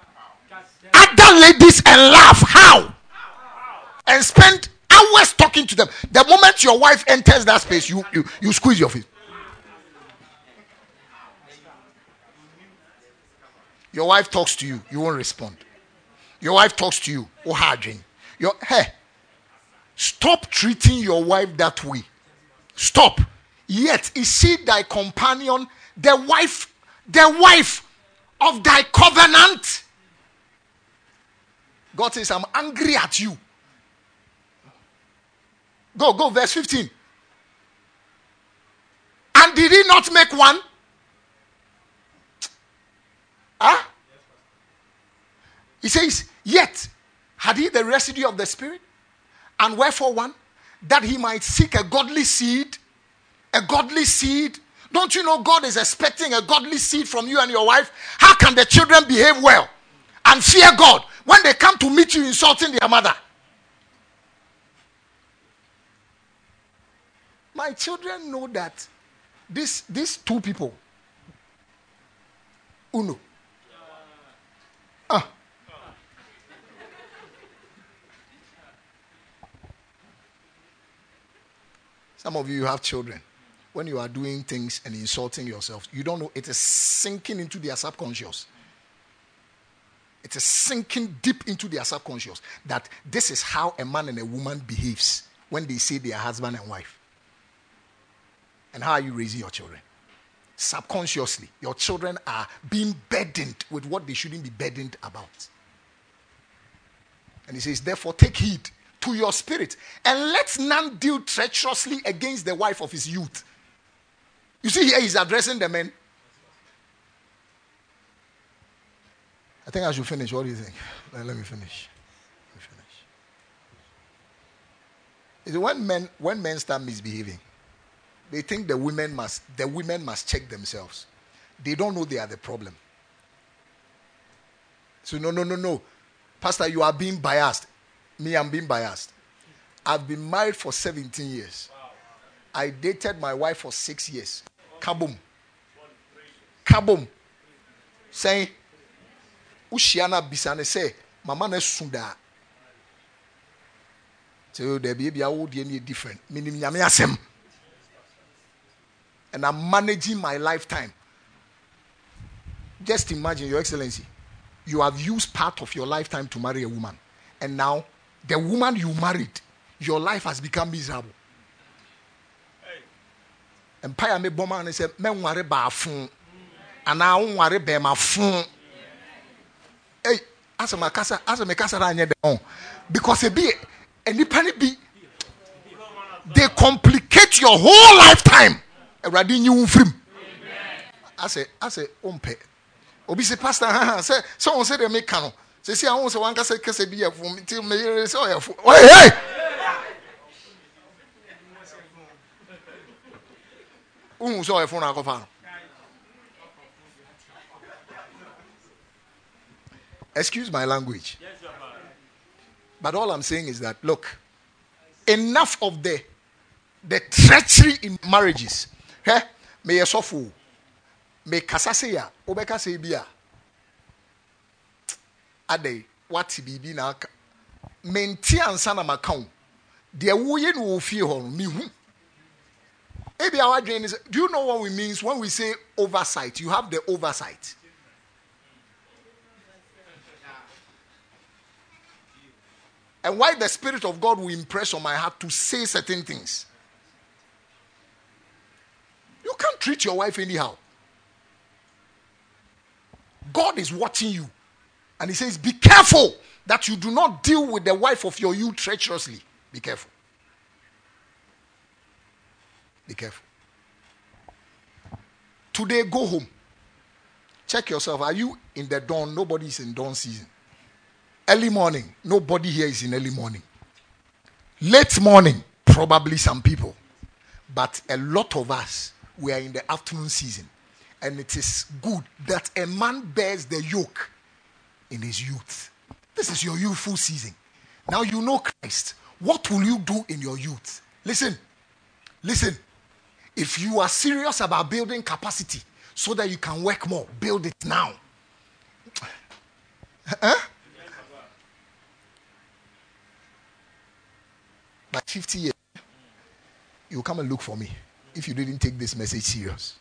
other ladies and laugh. How? And spend hours talking to them. The moment your wife enters that space, you, you, you squeeze your face. Your wife talks to you, you won't respond. Your wife talks to you, oh harding. Your hey, stop treating your wife that way. Stop. Yet is she thy companion, the wife, the wife of thy covenant? God says, I'm angry at you. Go, go, verse fifteen. And did he not make one? Huh? He says, yet had he the residue of the Spirit, and wherefore one, that he might seek a godly seed, a godly seed. Don't you know God is expecting a godly seed from you and your wife? How can the children behave well and fear God when they come to meet you insulting their mother? My children know that this, these two people, uno. Ah. Some of you have children. When you are doing things and insulting yourself, you don't know, it is sinking into their subconscious. It is sinking deep into their subconscious that this is how a man and a woman behaves when they say they are husband and wife. And how are you raising your children? Subconsciously, your children are being burdened with what they shouldn't be burdened about. And he says, therefore, take heed to your spirit, and let none deal treacherously against the wife of his youth. You see here, he's addressing the men. I think I should finish. What do you think? Let me finish. Let me finish. Is when men when men start misbehaving, they think the women must the women must check themselves. They don't know they are the problem. So no, no, no, no. Pastor, you are being biased. Me, I'm being biased. I've been married for seventeen years. I dated my wife for six years. Kaboom. Kaboom. Saying, Ushiana Bisane say, Mama ne sunda. So the baby I would be different. Meaning Yami Asem. And I'm managing my lifetime. Just imagine, Your Excellency, you have used part of your lifetime to marry a woman. And now, the woman you married, your life has become miserable. And Paya me bomber and said, "Men worry ba fun, and now worry be ma fun." Hey, as a makasa, as a makasa ranye de on, because a be any penny be, they complicate your whole lifetime. Already you film. I say, I say, umpe. Obi say, Pastor, say, someone said they make canon. Say, see, I want to one can say, "Case be a for me till me say, oh, hey." Um, so I phone I go find. Excuse my language. But all I'm saying is that, look, enough of the the treachery in marriages. Hey, may you suffer. May kasaseya, obeka sebia. Ade, what bibi na menti ansa na makau. De wuye no ofie ho me hu. Maybe our dream is, do you know what we mean when we say oversight? You have the oversight. And why the Spirit of God will impress on my heart to say certain things. You can't treat your wife anyhow. God is watching you. And he says, be careful that you do not deal with the wife of your youth treacherously. Be careful. Be careful. Today, go home. Check yourself. Are you in the dawn? Nobody is in dawn season. Early morning. Nobody here is in early morning. Late morning. Probably some people. But a lot of us, we are in the afternoon season. And it is good that a man bears the yoke in his youth. This is your youthful season. Now you know Christ. What will you do in your youth? Listen. Listen. If you are serious about building capacity so that you can work more, build it now. Huh? By fifty years, you'll come and look for me if you didn't take this message serious.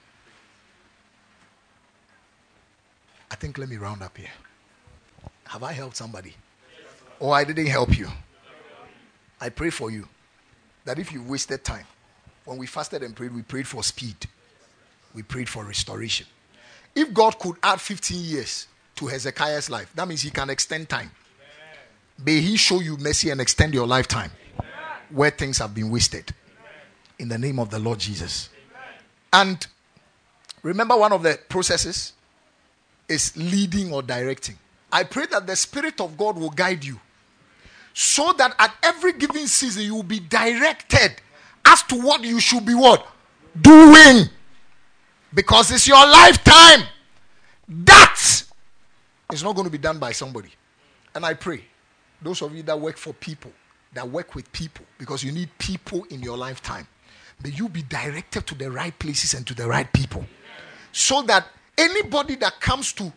I think let me round up here. Have I helped somebody? Or I didn't help you? I pray for you that if you wasted time, when we fasted and prayed, we prayed for speed. We prayed for restoration. If God could add fifteen years to Hezekiah's life, that means he can extend time. May he show you mercy and extend your lifetime where things have been wasted. In the name of the Lord Jesus. And remember, one of the processes is leading or directing. I pray that the Spirit of God will guide you so that at every given season you will be directed as to what you should be what? Doing. Because it's your lifetime. That is not going to be done by somebody. And I pray, those of you that work for people, that work with people, because you need people in your lifetime, may you be directed to the right places and to the right people. So that anybody that comes to,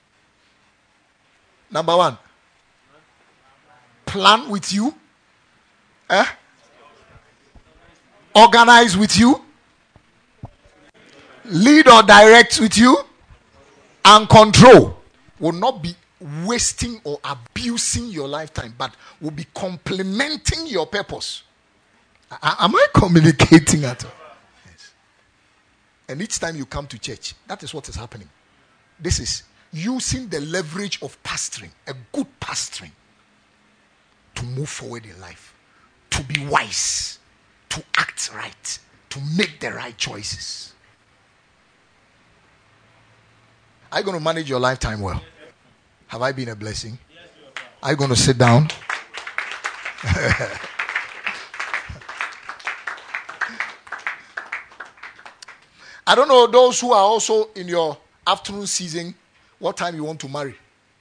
number one, plan with you, eh? Organize with you, lead or direct with you, and control, will not be wasting or abusing your lifetime, but will be complementing your purpose. I, am I communicating at all? Yes. And each time you come to church, that is what is happening. This is using the leverage of pastoring, a good pastoring, to move forward in life, to be wise, to act right, to make the right choices. Are you going to manage your lifetime well? Have I been a blessing? Are you going to sit down? I don't know those who are also in your afternoon season, what time you want to marry.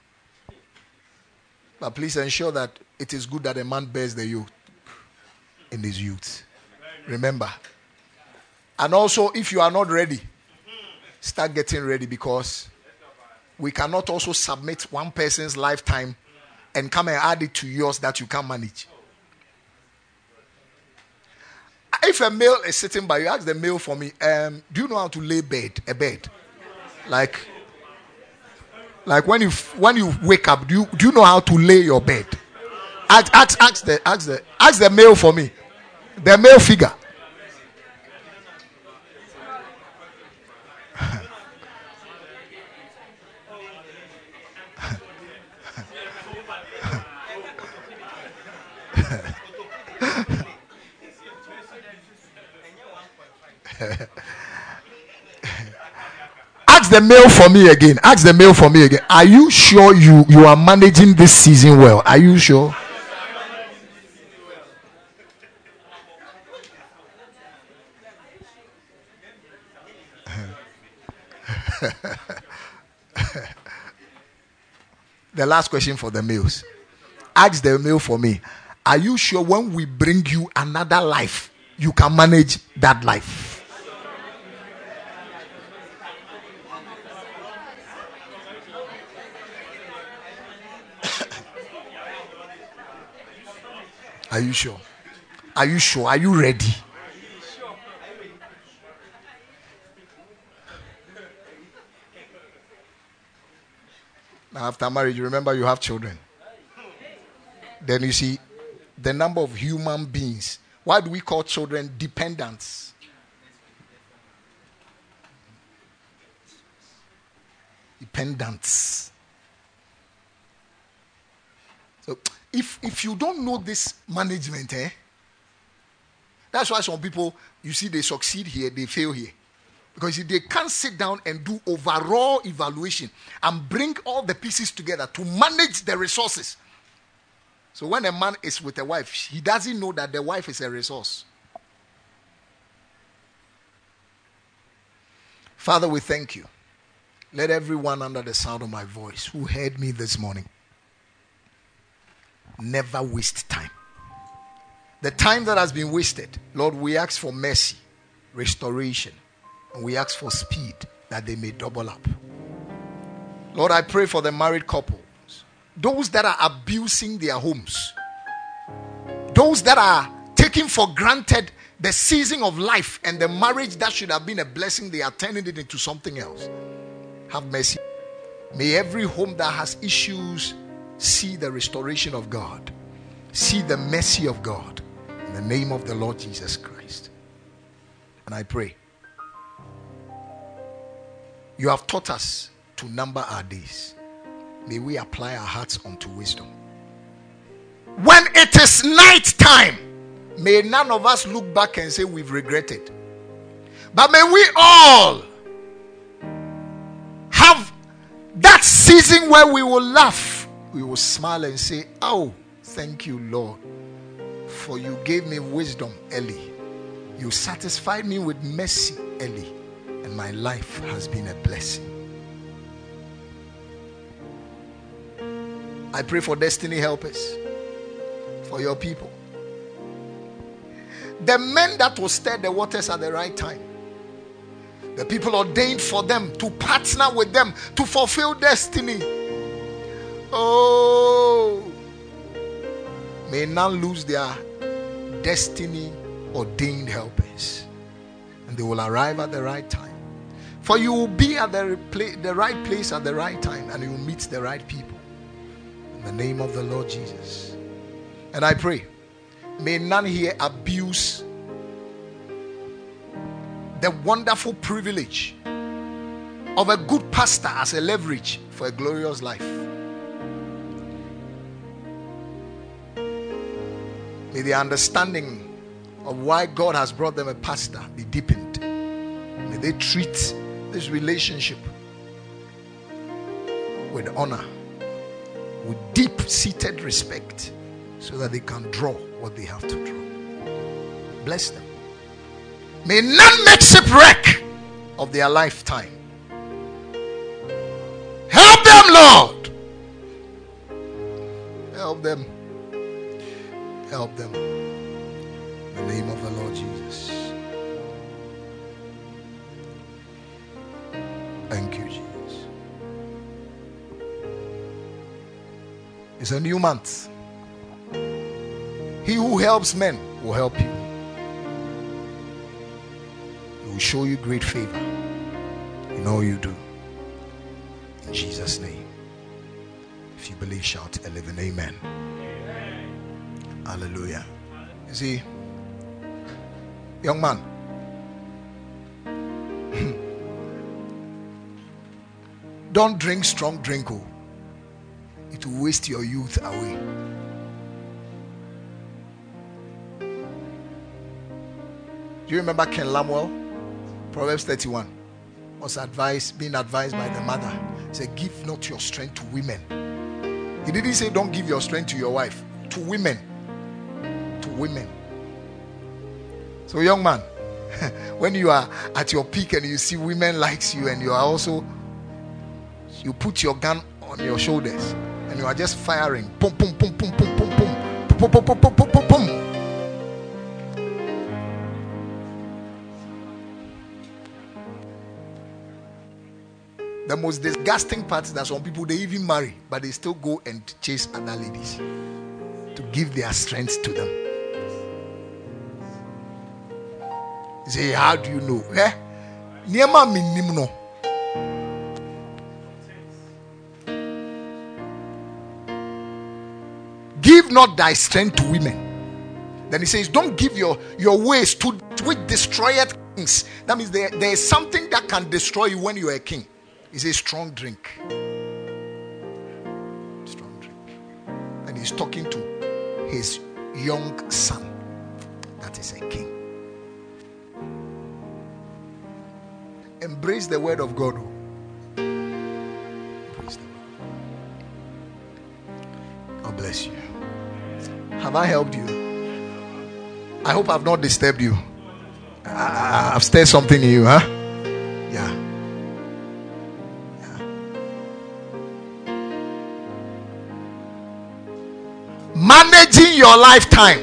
But please ensure that it is good that a man bears the youth in his youth. Remember. And also, if you are not ready, start getting ready, because we cannot also submit one person's lifetime and come and add it to yours that you can't manage. If a male is sitting by you, ask the male for me, um, do you know how to lay bed, a bed? Like, like when you when you wake up, do you do you know how to lay your bed? Ask, ask, ask the ask the ask the male for me. The male figure. Ask the male for me again. Ask the male for me again. Are you sure you, you are managing this season well? Are you sure? The last question for the males. Ask the male for me. Are you sure when we bring you another life, you can manage that life? Are you sure? Are you sure? Are you ready? Now, after marriage, you remember you have children. Then you see the number of human beings. Why do we call children dependents? Dependents. So, if if you don't know this management, eh, that's why some people, you see, they succeed here, they fail here. Because if they can't sit down and do overall evaluation and bring all the pieces together to manage the resources. So when a man is with a wife, he doesn't know that the wife is a resource. Father, we thank you. Let everyone under the sound of my voice who heard me this morning never waste time. The time that has been wasted, Lord, we ask for mercy, restoration, and we ask for speed that they may double up. Lord, I pray for the married couples, those that are abusing their homes, those that are taking taking for granted the season of life and the marriage that should have been a blessing, they are turning it into something else. Have mercy. May every home that has issues see the restoration of God, see the mercy of God, in the name of the Lord Jesus Christ. And I pray, you have taught us to number our days. May we apply our hearts unto wisdom. When it is night time, may none of us look back and say we've regretted. But may we all have that season where we will laugh, we will smile and say, oh, thank you, Lord, for you gave me wisdom early. You satisfied me with mercy early, and my life has been a blessing. I pray for destiny helpers, for your people. The men that will stir the waters at the right time. The people ordained for them to partner with them to fulfill destiny. Oh, may none lose their destiny ordained helpers, and they will arrive at the right time. For you will be at the, the right place at the right time, and you will meet the right people. In the name of the Lord Jesus. And I pray, may none here abuse the wonderful privilege of a good pastor as a leverage for a glorious life. May the understanding of why God has brought them a pastor be deepened. May they treat this relationship with honor, with deep-seated respect, so that they can draw what they have to draw. Bless them. May none make shipwreck of their lifetime. Help them, Lord. Help them. Help them. In the name of the Lord Jesus. Thank you, Jesus. It's a new month. He who helps men will help you. He will show you great favor in all you do. In Jesus' name. If you believe, shout a living amen. Amen. Hallelujah. You see, young man, don't drink strong drink. Oh. It will waste your youth away. Do you remember Ken Lamuel? Proverbs thirty-one was advised, being advised by the mother. He said, give not your strength to women. He didn't say don't give your strength to your wife. To women. To women. So young man, when you are at your peak and you see women likes you, and you are also, you put your gun on your shoulders and you are just firing. Pum, pum, pum, pum, pum, pum, pum. Pum, pum, pum, pum, pum, pum, pum. The most disgusting part is that some people, they even marry, but they still go and chase other ladies to give their strength to them. You say, how do you know? Eh? Give not thy strength to women. Then he says, don't give your, your ways to which destroyeth kings. That means there, there is something that can destroy you when you are a king. It's a strong drink. Strong drink. And he's talking to his young son. That is a king. Embrace the word of God. Embrace the word. God bless you. Have I helped you? I hope I've not disturbed you. I, I've stirred something in you, huh? Yeah. Managing your lifetime.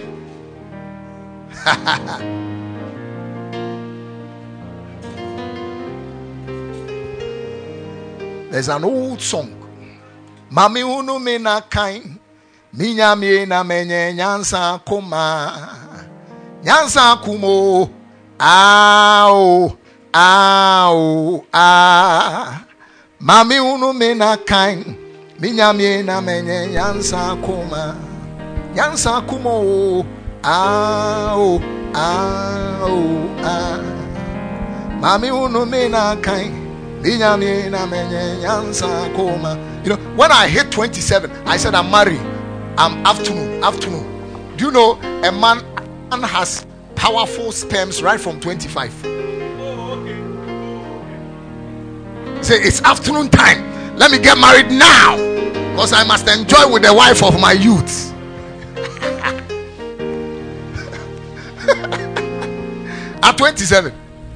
There's an old song. Mami unu me na kain. Minya me na menye nyansa kuma. Nyansa kumo. Ao. Ao. Ah. Mami unu mena kain. Minyamye na menye nyansa kuma. Nyansa kumo. Ao. Ao. Ah. Mami unu mena kain. You know, when I hit twenty-seven, I said I'm married. I'm afternoon, afternoon. Do you know a man, man has powerful sperms right from twenty-five? Say it's afternoon time. Let me get married now, because I must enjoy with the wife of my youth. At twenty-seven.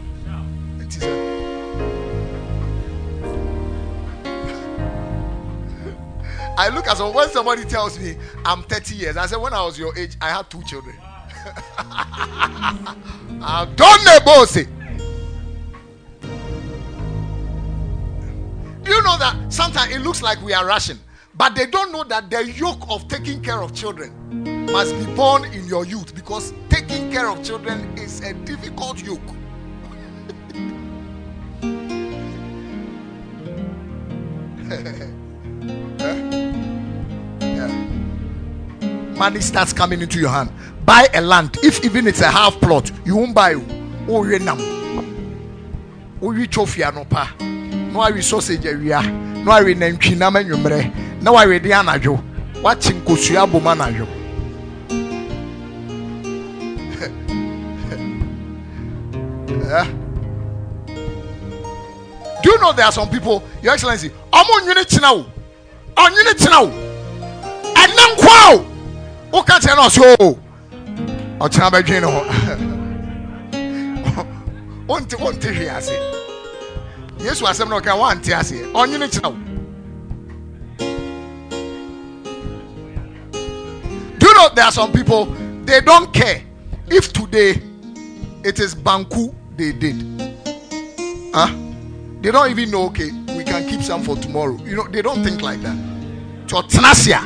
I look at someone, when somebody tells me I'm thirty years, I said, when I was your age, I had two children. I don't know, boss. Do you know that sometimes it looks like we are rushing, but they don't know that the yoke of taking care of children must be born in your youth, because taking care of children is a difficult yoke. Money starts coming into your hand. Buy a land, if even it's a half plot, you won't buy. Oh, you know, oh, you chofia no pa. No, I sausage area. No, I rename Chinam and Yumbre. No, I read the anajo. Watching Kosiabo manajo. Do you know there are some people, Your Excellency, I'm on unit now. On unit now. And then wow. O can't tell us, oh, or Chabagino. Want to want to hear, I say. Yes, was some no can want to say. On unit now. Do you know there are some people, they don't care if today it is Banku they did. Huh? They don't even know, okay, we can keep some for tomorrow. You know, they don't think like that. Chotnasia.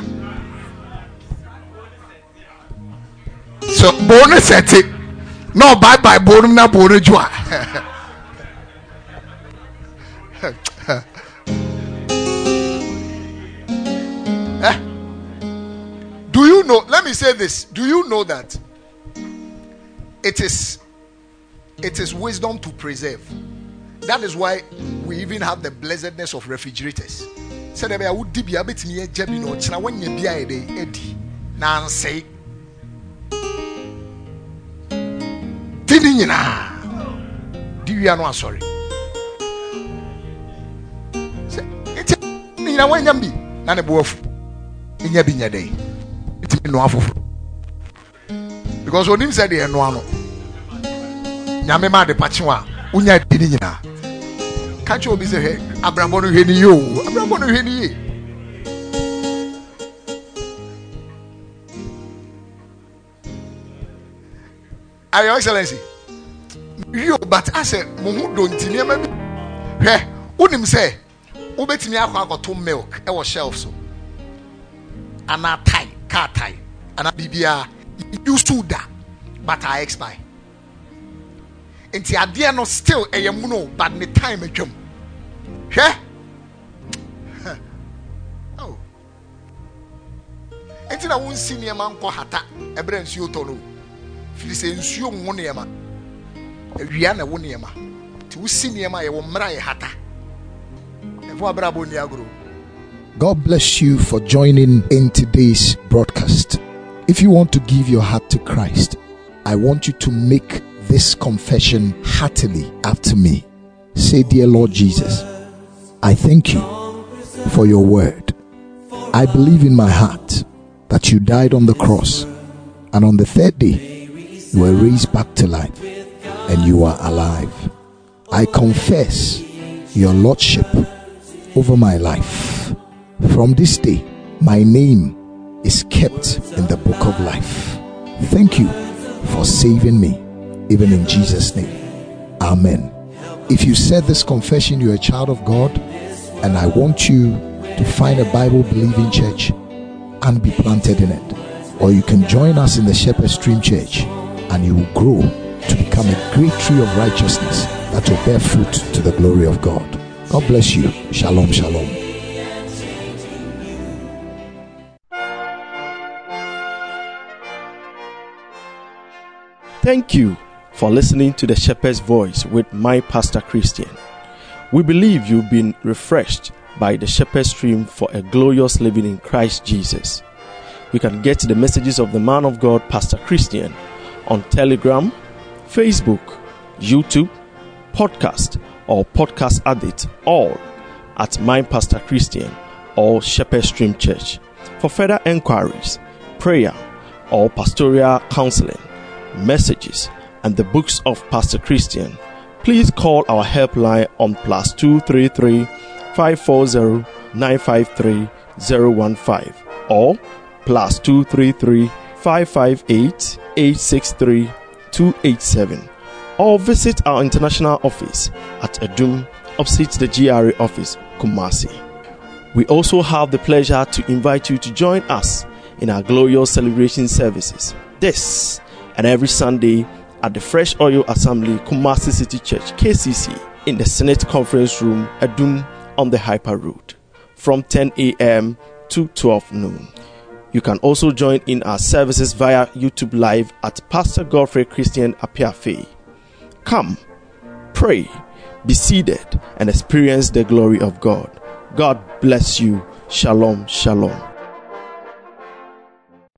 So bonus set it. No, bye bye bonum na bonujwa. eh? Do you know? Let me say this. Do you know that it is it is wisdom to preserve? That is why we even have the blessedness of refrigerators. Said I would be a bit near Jebino, China when you be a day, Eddie. Nancy. Tidina. Do you know? Sorry. It's in a way, Yambi, and a wolf in Yabinya day. It's in Noafo. Because when him said, the no, Yamema de Pachua, Unya Tidina. Can't you be say, Abrabonu Heni you, Abrabonu Heni? Your Excellency, you but I said, Mumu don't tell me. Hey, wouldn't say, who bet me I got two milk, I was shelf so. And I tie, car tie, and I be you stood that, but I expire. And the idea no still a yamuno, but the time a jump. Hey, oh, until I won't see me a man called Hata, a brand you told. Fili nsuo mu nneema awia na wo nneema ti wo si nneema ye wo mra ye hata efo abrabo ni agro. God bless you for joining in today's broadcast. If you want to give your heart to Christ, I want you to make this confession heartily after me. Say, dear Lord Jesus, I thank you for your word. I believe in my heart that you died on the cross, and on the third day you were raised back to life, and you are alive. I confess your lordship over my life. From this day, my name is kept in the book of life. Thank you for saving me, even in Jesus' name. Amen. If you said this confession, you're a child of God, and I want you to find a Bible-believing church and be planted in it. Or you can join us in the Shepherd Stream Church and you will grow to become a great tree of righteousness that will bear fruit to the glory of God. God bless you. Shalom, shalom. Thank you for listening to the Shepherd's Voice with my Pastor Christian. We believe you've been refreshed by the Shepherd's Stream for a glorious living in Christ Jesus. You can get the messages of the man of God, Pastor Christian, on Telegram, Facebook, YouTube, podcast, or podcast addict, all at My Pastor Christian or Shepherd's Stream Church. For further enquiries, prayer, or pastoral counseling, messages, and the books of Pastor Christian, please call our helpline on plus two three three, five four zero, nine five three, zero one five or plus two three three, five five eight, eight six three, two eight seven, or visit our international office at Adum, opposite the G R A office, Kumasi. We also have the pleasure to invite you to join us in our glorious celebration services this and every Sunday at the Fresh Oil Assembly, Kumasi City Church, K C C, in the Senate Conference Room, Adum, on the Hyper Road, from ten a.m. to twelve noon. You can also join in our services via YouTube Live at Pastor Godfrey Christian Apiafe. Come, pray, be seated, and experience the glory of God. God bless you. Shalom, shalom.